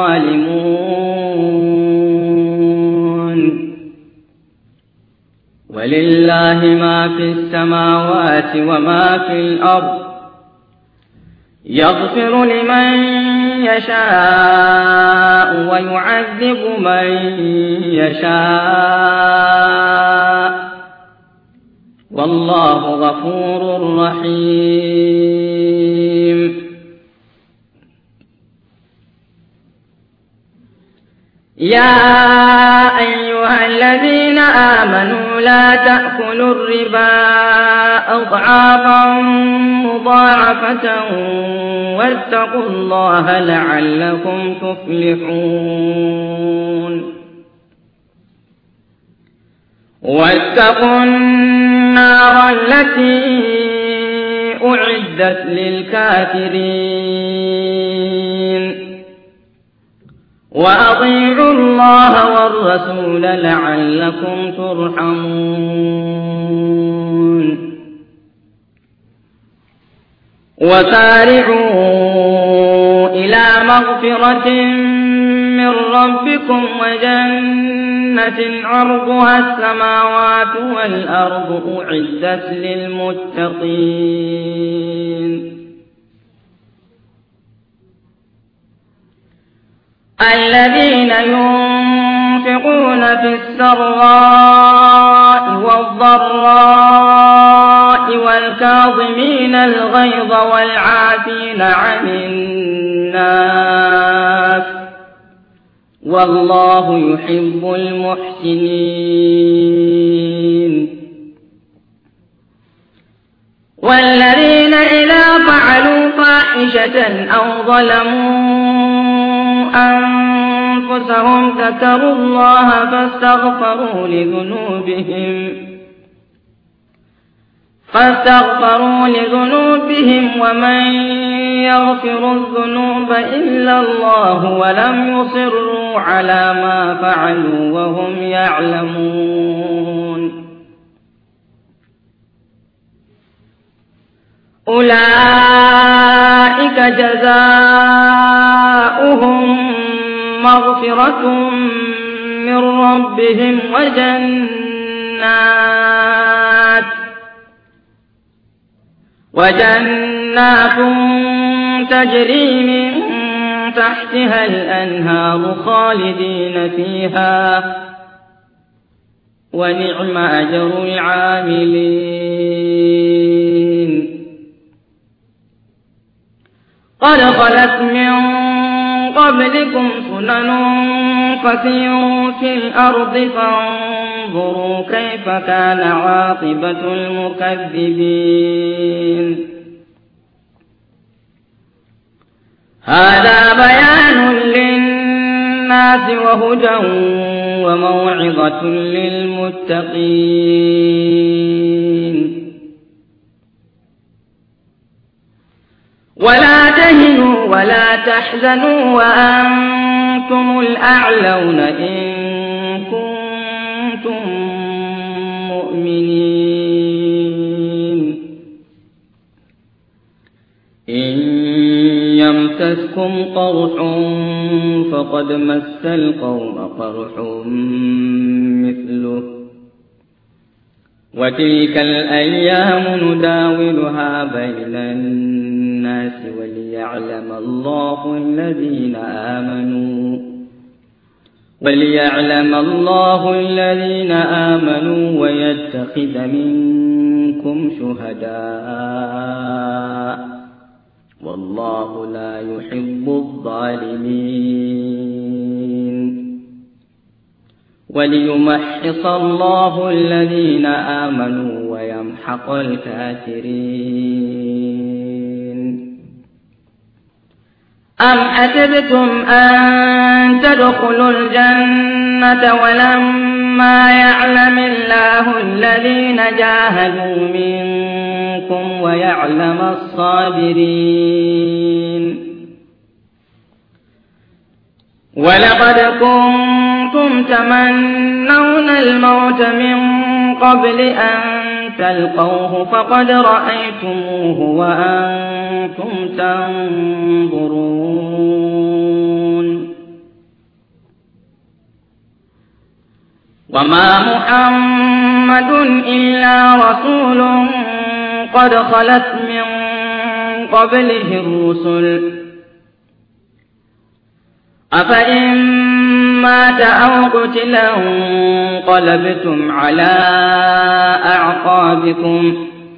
ظالمون ولله ما في السماوات وما في الأرض يغفر لمن يشاء ويعذب من يشاء والله غفور رحيم يا أيها الذين آمنوا لا تأكلوا الربا أضعافا مضاعفة واتقوا الله لعلكم تفلحون واتقوا النار التي أعدت للكافرين وأطيعوا الله والرسول لعلكم ترحمون وسارعوا إلى مغفرة من ربكم وجنة عرضها السماوات والأرض أعدت للمتقين الذين ينفقون في السراء والضراء والكاظمين الغيظ والعافين عن الناس والله يحب المحسنين والذين إذا فعلوا فاحشة أو ظلموا أنفسهم ذكروا الله فاستغفروا لذنوبهم ومن يغفر الذنوب إلا الله ولم يصروا على ما فعلوا وهم يعلمون أولئك جزاؤهم مغفرة من ربهم وجنات تجري من تحتها الأنهار خالدين فيها ونعم أجر العاملين قد خلت من قبلكم سنن فسيروا في الأرض فانظروا كيف كان عاقبة المكذبين هذا بيان للناس وهدى وموعظة للمتقين ولا تهنوا ولا تحزنوا وأنتم الأعلون إن كنتم مؤمنين إن يمسسكم قرح فقد مس القوم قرح مثله وتلك الأيام نداولها بين الناس وليعلم الله الذين آمنوا ويتخذ منكم شهداء والله لا يحب الظالمين وليمحص الله الذين آمنوا ويمحق الكافرين أم حسبتم أن تدخلوا الجنة ولما يعلم الله الذين جاهدوا منكم ويعلم الصابرين ولقد كنتم تمنون الموت من قبل أن تلقوه فقد رأيتموه وأنتم تنظرون وما محمد إلا رسول قد خلت من قبله الرسل أفإن مات أو قتل انقلبتم على أعقابكم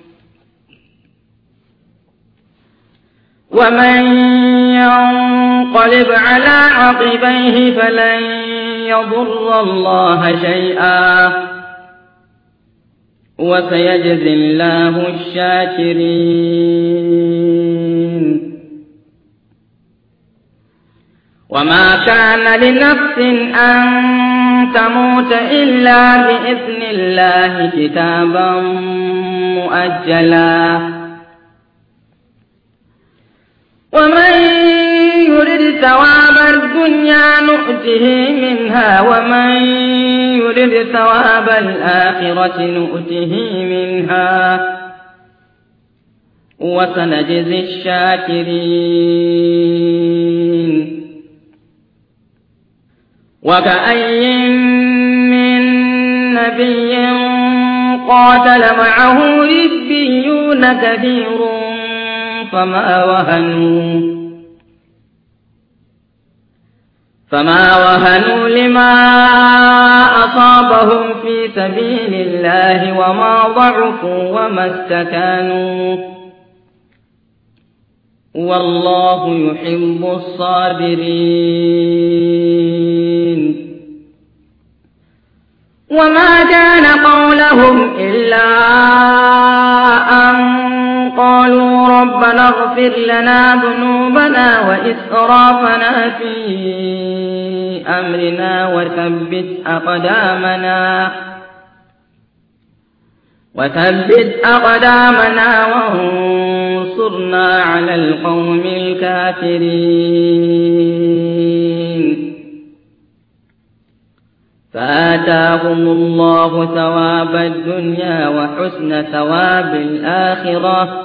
ومن ينقلب على عقبيه فلن يضر الله شيئا وسيجزي الله الشاكرين وما كان لنفس أن تموت إلا بإذن الله كتابا مؤجلا ومن يرد ثواب الدنيا نؤته منها ومن يرد ثواب الآخرة نؤته منها وسنجزي الشاكرين. وكأي من نبي قاتل معه ربيون كثير فما وهنوا لما أصابهم في سبيل الله وما ضعفوا وما استكانوا والله يحب الصابرين. وما كان قولهم إلا أن قالوا ربنا اغفر لنا ذنوبنا وإسرافنا في أمرنا وثبت أقدامنا وانصرنا على القوم الكافرين. فآتاهم الله ثواب الدنيا وحسن ثواب الآخرة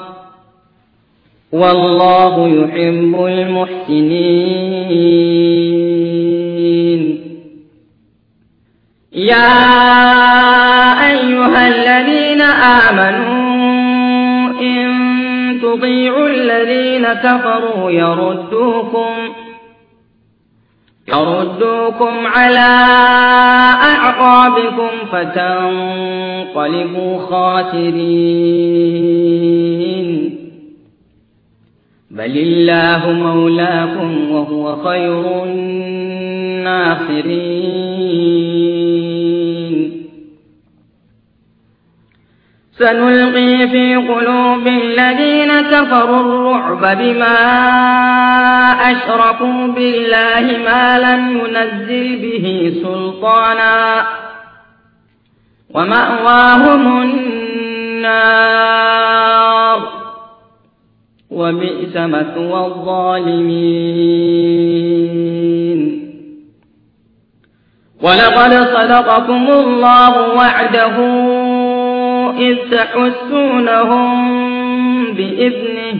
والله يحب المحسنين. يا أيها الذين آمنوا إن تطيعوا الذين كفروا يردوكم على أعقابكم فتنقلبوا خاسرين. بل الله مولاكم وهو خير الناصرين. سنلقي في قلوب الذين كفروا الرعب بما أشركوا بالله ما لم ينزل به سلطانا ومأواهم النار وبئس مثوى الظالمين. ولقد صدقكم الله وعده إذ تحسونهم بإذنه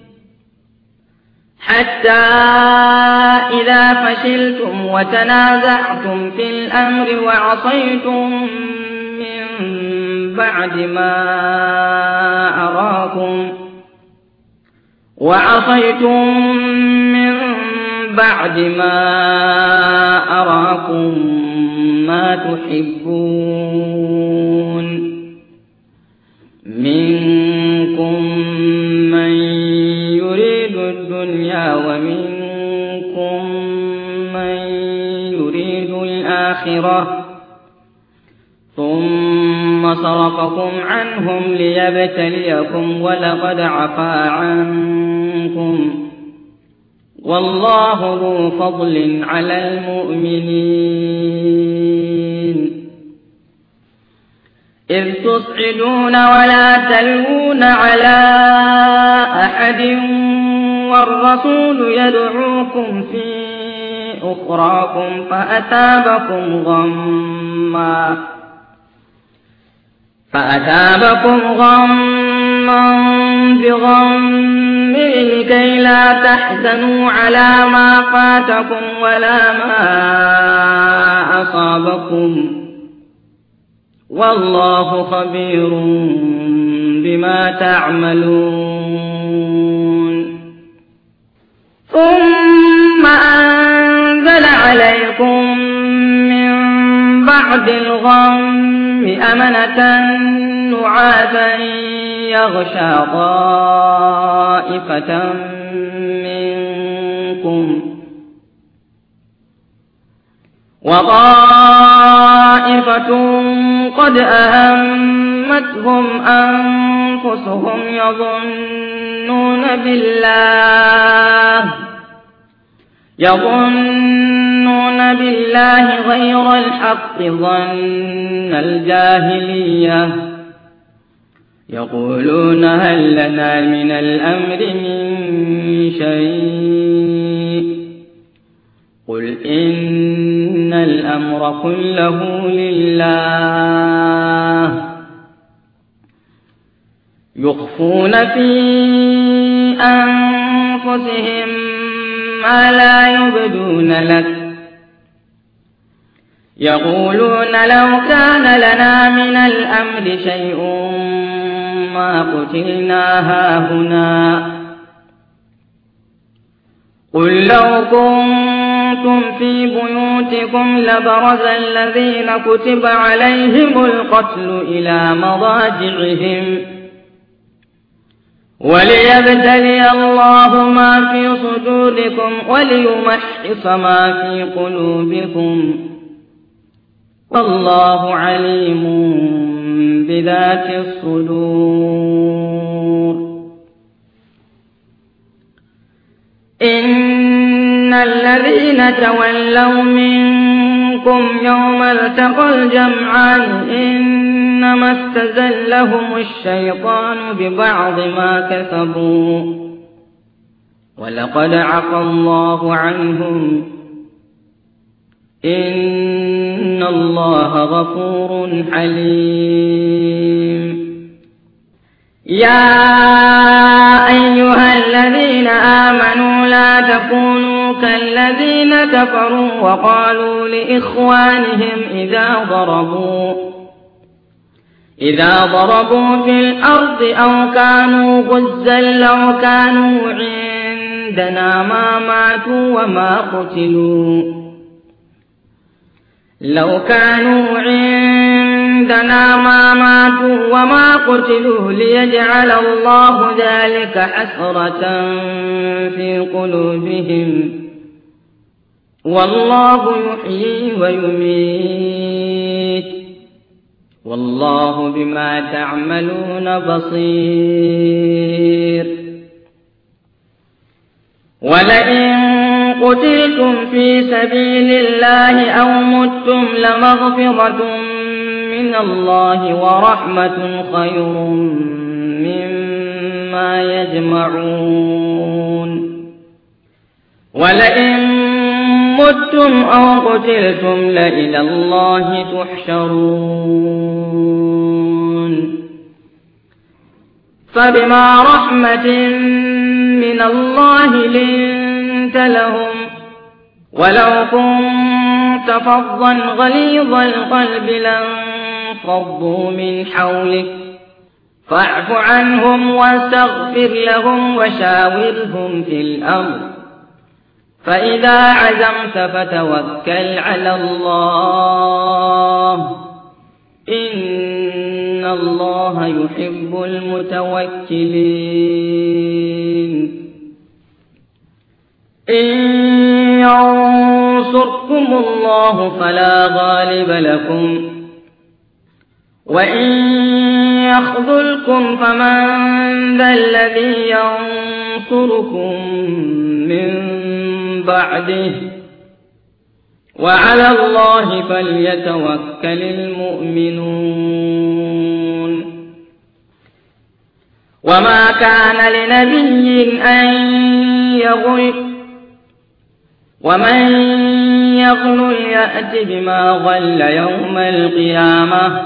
حتى إذا فشلتم وتنازعتم في الأمر وعصيتم من بعد ما أراكم ما تحبون منكم من يريد الدنيا ومنكم من يريد الآخرة ثم صرفكم عنهم ليبتليكم ولقد عفا عنكم والله ذو فضل على المؤمنين. إذ تصعدون ولا تلوون على أحد والرسول يدعوكم في أخراكم فأثابكم غما بغم لكي لا تحزنوا على ما فاتكم ولا ما أصابكم والله خبير بما تعملون. ثم أنزل عليكم من بعد الغم أمنة نعاسا يغشى طائفة منكم وطائفة قد أهمتهم أنفسهم يظنون بالله غير الحق ظن الجاهلية يقولون هل لنا من الأمر من شيء قل إن الأمر كله لله يخفون في أنفسهم ما لا يبدون لك يقولون لو كان لنا من الأمر شيء ما قتلنا هاهنا قل لو كنتم في بيوتكم لبرز الذين كتب عليهم القتل إلى مضاجعهم وليبتلي الله ما في صدوركم وليمحص ما في قلوبكم والله عليم بذات الصدور إن الذين تولوا منكم يوم التقى الجمعان إنما استزلهم الشيطان ببعض ما كسبوا ولقد عفا الله عنهم إن الله غفور حليم يا أيها الذين آمنوا لا تكونوا كالذين كفروا وقالوا لإخوانهم إذا ضربوا في الأرض أو كانوا غزا لو كانوا عندنا ما ماتوا وما قتلوا ليجعل الله ذلك حسرة في قلوبهم والله يحيي ويميت والله بما تعملون بصير ولئن قتلتم في سبيل الله أو متم لمغفرة من الله ورحمة خير مما يجمعون ولئن متم أو قتلتم لإلى الله تحشرون فبما رحمة من الله لنت لهم ولو كنت فظا غليظ القلب لانفضوا من حولك فاعف عنهم واستغفر لهم وشاورهم في الأمر فإذا عزمت فتوكل على الله إن الله يحب المتوكلين إن ينصركم الله فلا غالب لكم وإن يخذلكم فمن ذا الذي ينصركم من بعده وعلى الله فليتوكل المؤمنون وما كان لنبي أن يغل ومن يغل يأت بما غل يوم القيامة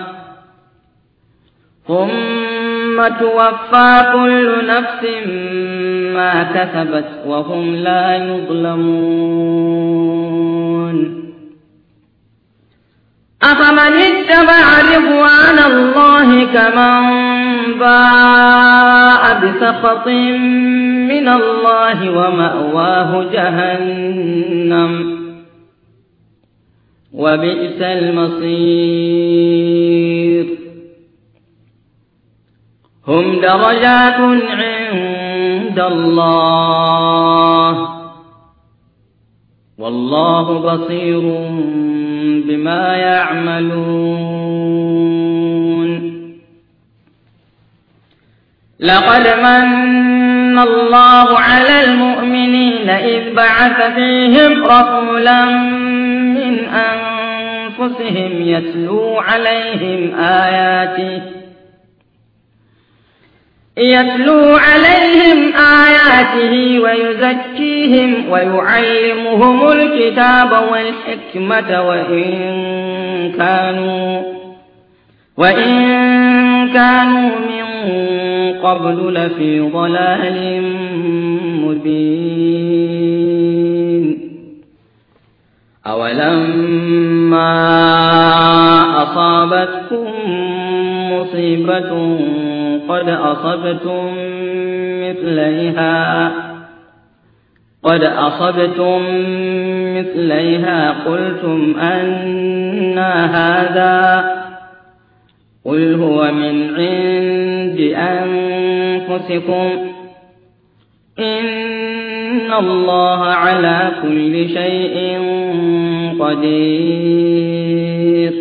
ثم توفى كل نفس ما كسبت وهم لا يظلمون أفمن اتبع رضوان الله كمن باء بسخط من الله ومأواه جهنم وبئس المصير هم درجات عند الله والله بصير بما يعملون لقد من الله على المؤمنين إذ بعث فيهم رسولا من أنفسهم يتلو عليهم يتلو عليهم آياته ويزكيهم ويعلمهم الكتاب والحكمة وإن كانوا من قبل لفي ضلال مبين أولما أصابتكم مصيبة قد أصبتم مثليها قلتم أنى هذا قل هو من عند أنفسكم إن الله على كل شيء قدير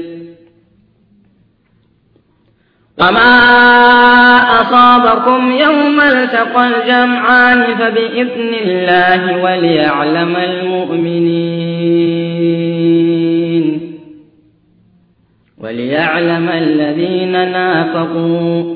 وما أصابكم يوم التقى الجمعان فبإذن الله وليعلم الذين نافقوا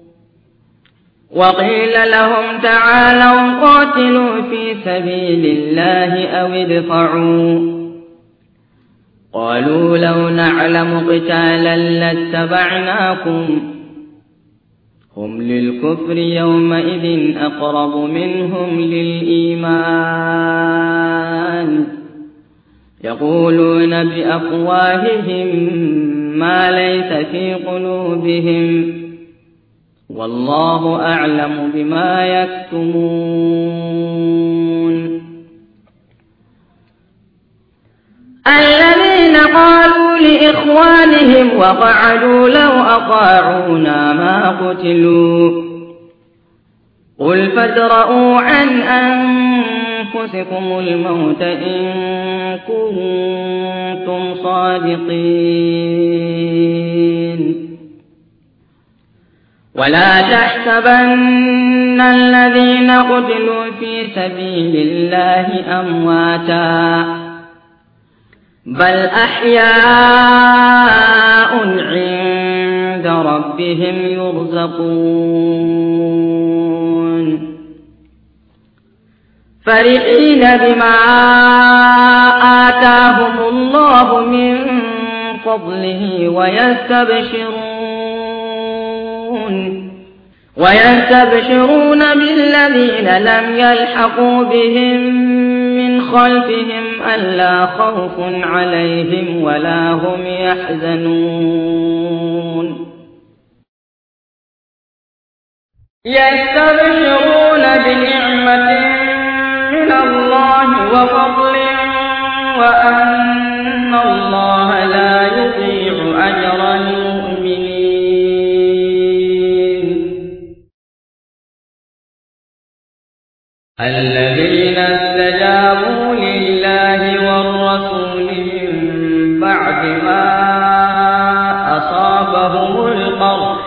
وقيل لهم تعالوا قاتلوا في سبيل الله أو ادفعوا قالوا لو نعلم قتالا لاتبعناكم هم للكفر يومئذ أقرب منهم للإيمان يقولون بأفواههم ما ليس في قلوبهم والله أعلم بما يكتمون الذين قالوا لإخوانهم وقعدوا لو أطاعونا ما قتلوا قل فادرءوا عن أنفسكم الموت إن كنتم صادقين ولا تحسبن الذين قتلوا في سبيل الله أمواتا بل أحياء عند ربهم يرزقون فرحين بما آتاهم الله من فضله ويستبشرون بالذين لم يلحقوا بهم من خلفهم ألا خوف عليهم ولا هم يحزنون يستبشرون بنعمة من الله وفضل وأن الله لا يضيع أجر المؤمنين الذين استجابوا لله والرسول من بعد ما أصابهم القرح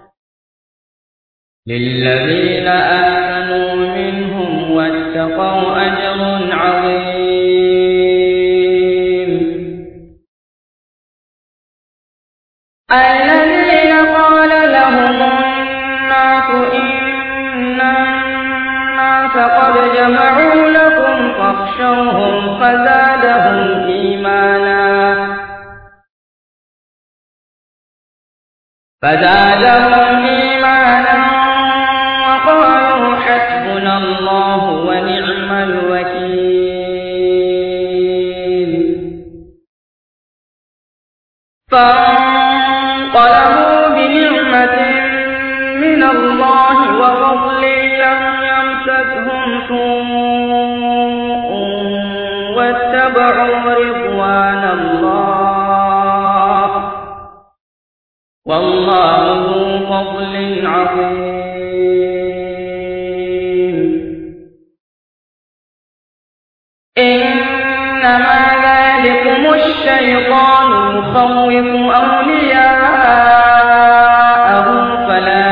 للذين آمنوا منهم واتقوا أجر عظيم الذين قال لهم الناس إن الناس قد جمعوا لكم فاخشوهم فزادهم إيمانا وقالوا حسبنا الله ونعم الوكيل فانقلبوا بنعمة من الله وفضل لم يمسسهم سوء واتبعوا رضوان الله والله ذو فضل عظيم إنما ذلكم الشيطان يخوف أولياءه فلا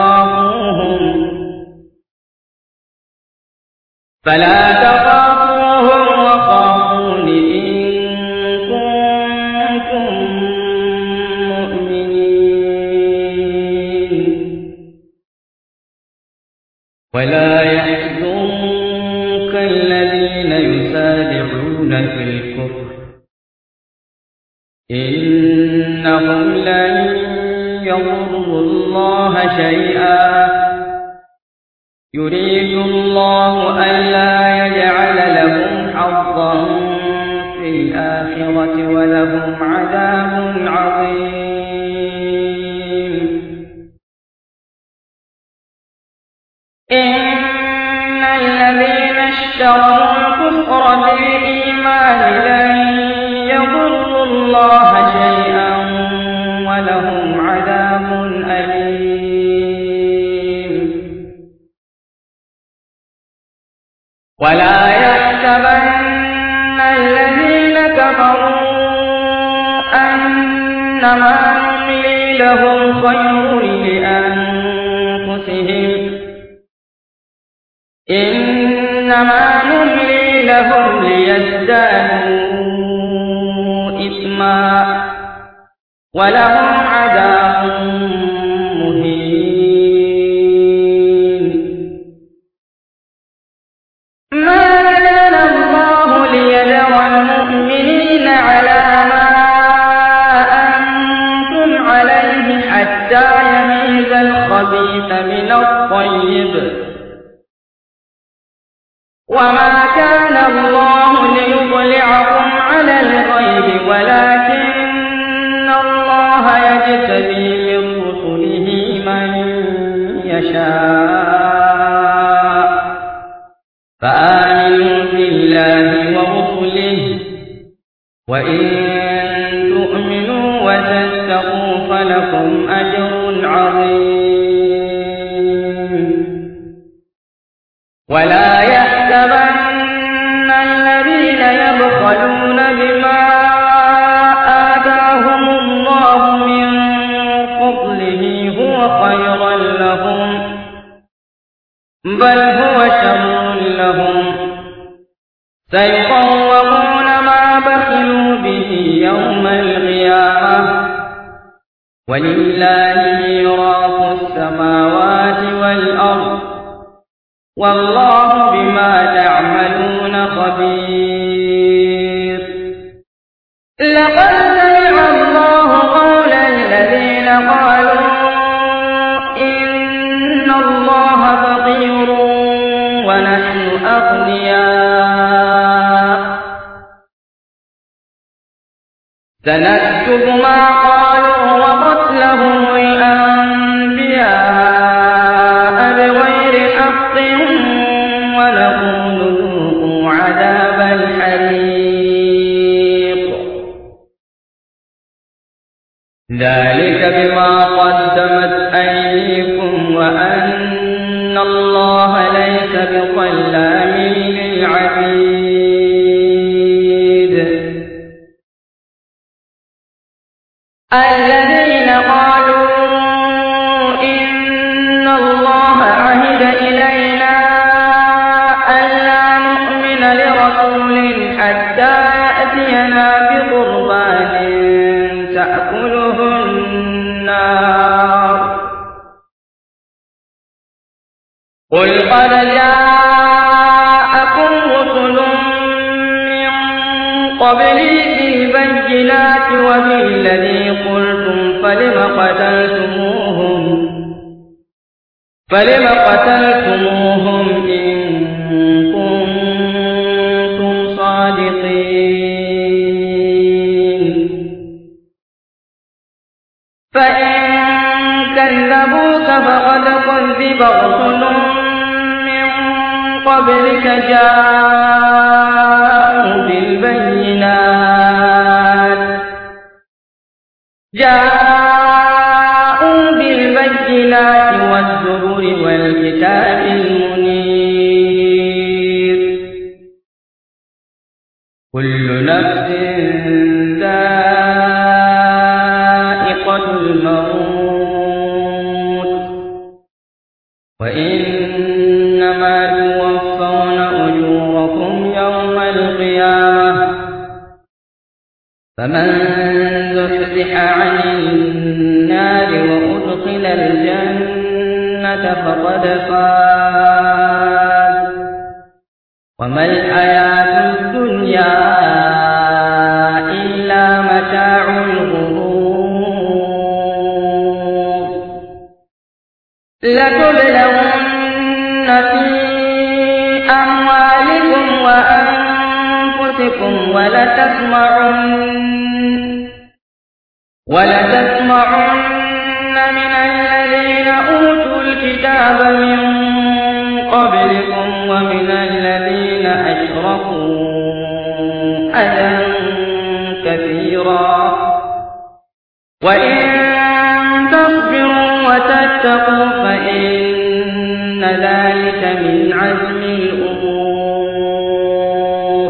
تخافوهم وخافون إن كنتم مؤمنين ولا يحزنك الذين يسارعون في الكفر إنهم لن يضروا الله شيئا يريد الله ألا يجعل لهم حظا في الآخرة ولهم عذاب عظيم إن الذين اشتروا الكفر بالإيمان لن يضروا الله شيئا ولهم عذاب أليم ولا يحسبن الذين كفروا أنما نملي لهم خير لأنفسهم إنما نملي لهم ليزدادوا إثما ولهم عذاب مهين ما كان الله ليذر المؤمنين على ما أنتم عليه حتى يميز الخبيث من الطيب وما كان الله ليطلعكم على الغيب ولكن الله يجتبي من رسله من يشاء فآمنوا بالله ورسله وإن تؤمنوا وتتقوا فلكم أجر عظيم ولا يحسبن الذين يبخلون بما آتاهم الله من فضله هو خيرا لهم بل هو شر لهم سيطوقون ما بخلوا به يوم القيامة ولله ميراث السماوات والأرض والله بما تعملون خبير لقد سمع الله قول الذين قالوا إن الله فقير ونحن أغنياء سنكتب ما قالوا وقتلهم الأنبياء بغير حق ونقول ذوقوا عذاب الحريق ذلك بما قدمت أيديكم وأن الله ليس بظلام للعبيد الذين قالوا إن الله عهد إلينا ألا نؤمن لرسول حتى يأتينا بقربان تأكله النار قل قد جاءكم رسل من قبلي بالبينات وبالذي قلتم فلم قتلتموهم إن كنتم صادقين فإن كذبوك فقد كذب رسل من قبلك جاءوا بالبينات والزبر والكتاب المنير كل نفس ذائقة الموت وإنما توفون أجوركم يوم القيامة فمن زحزح عن النار وأدخل الجنة فقد فاز وما الحياة الدنيا إلا متاع الغرور لتبلغن في أموالكم وأنفسكم ولتسمعن من الذين أوتوا الكتاب من قبلكم ومن الذين أشركوا أذى كثيرا وإن تصبروا وتتقوا فإن ذلك من عزم الأمور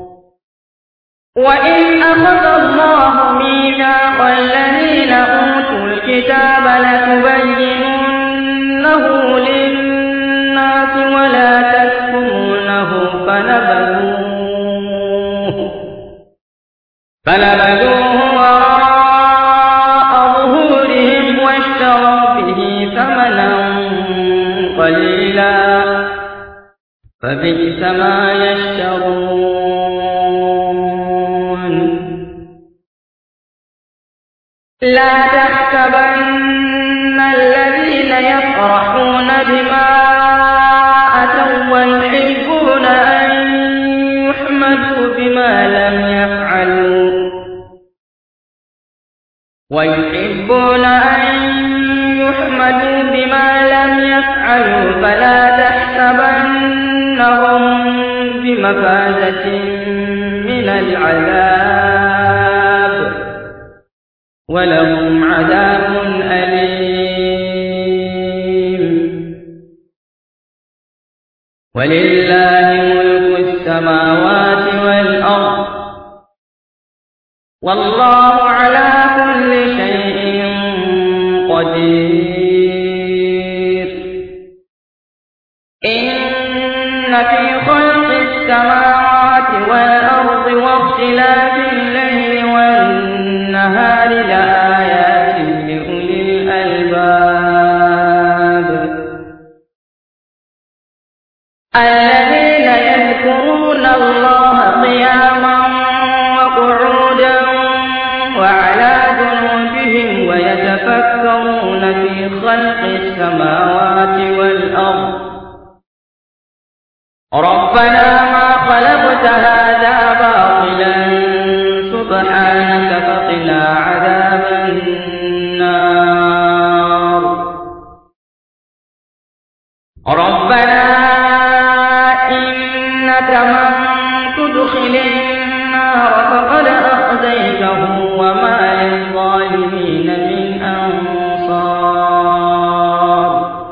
وإن أخذ الله ميثاق الذين أوتوا الكتاب لتبيننه للناس ولا تكتمونه فنبذوه وراء ظهورهم واشتروا به ثمنا قليلا فبئس ما يشترون لا تحسبن الذين يفرحون بما أتوا ويحبون أن يحمدوا بما لم يفعلوا فلا تحسبنهم بمفازة من العذاب ولهم عذاب أليم ولله ملك السماوات والأرض والله على كل شيء قدير إن في خلق السماوات والأرض واختلاف الليل والنهار لآيات لأولي الألباب الذين يذكرون الله قياما وقعودا وعلى جنوبهم ويتفكرون في خلق السماوات والأرض ربنا ما خلقت هذا باطلا سبحانك فقنا عذاب النار ربنا إنك من تدخل النار فقد أخزيته وما للظالمين من أنصار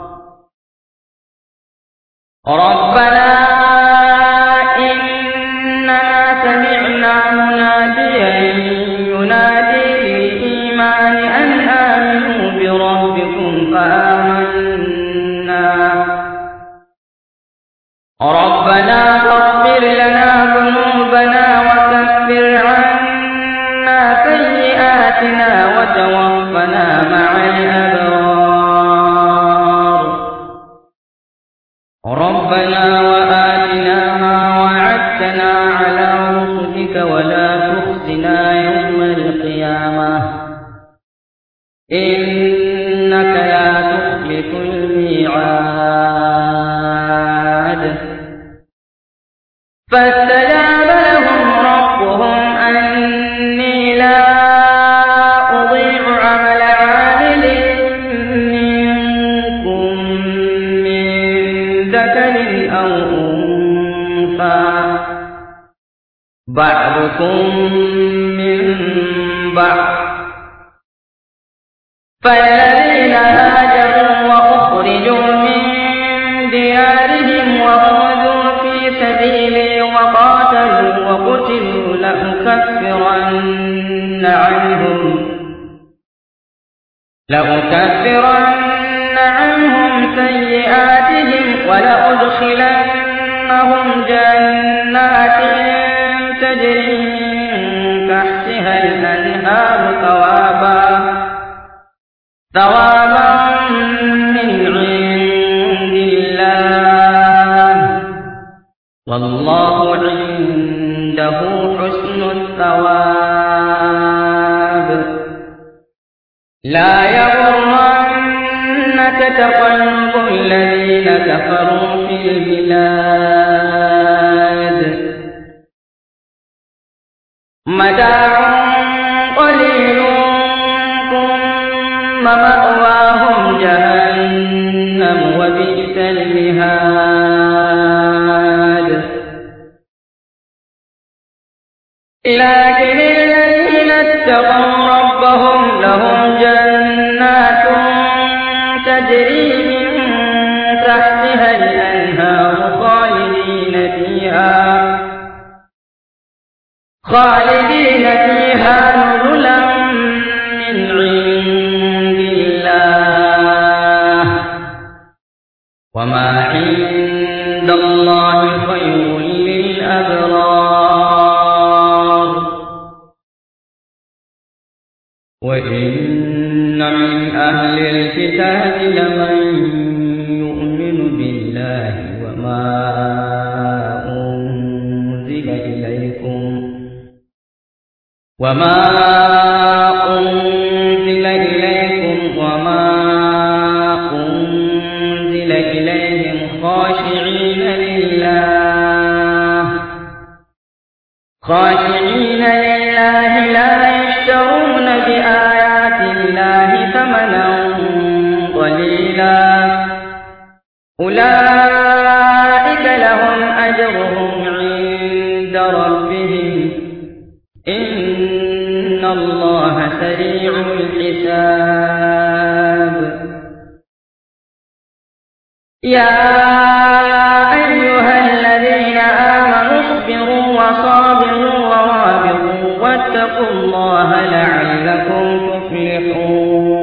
ربنا إننا سمعنا مناديا ينادي للإيمان أن آمنوا بربكم فآمنا ربنا فاغفر لنا ذنوبنا وكفر عنا سيئاتنا وتوفنا مع الأبرار ربنا وآتنا ما وعدتنا على رسلك ولا تخزنا يوم القيامة إنك لا تخلف الميعاد فاستجاب لهم ربهم أني لا أضيع عمل عامل منكم من ذكر أو أنثى بعضكم من بعض فالذين هاجروا وأخرجوا من ديارهم وأوذوا في سبيلي وقاتلوا وقتلوا لأكفرن عنهم سيئاتهم ولأدخلنهم جنات تجري من تحتها الأنهار ثوابا من عند لا يغرنك تقلب الذين كفروا في البلاد متاع قليل ثم مأواهم جهنم وبئس المهاد لكن الذين اتقوا ربهم لهم جنات تجري من تحتها الأنهار خالدين فيها نزلا من عند الله وما عند الله خير للأبرار وإن من أهل الكتاب لمن يؤمن بالله وما أنزل إليكم وما أنزل إليهم خاشعين لله لا يشترون بآيات الله ثمنا قليلا أولئك لهم أجرهم عند ربهم إن الله سريع الحساب يا أيها الذين آمنوا اصبروا وصابروا ورابطوا واتقوا الله لعلكم تفلحون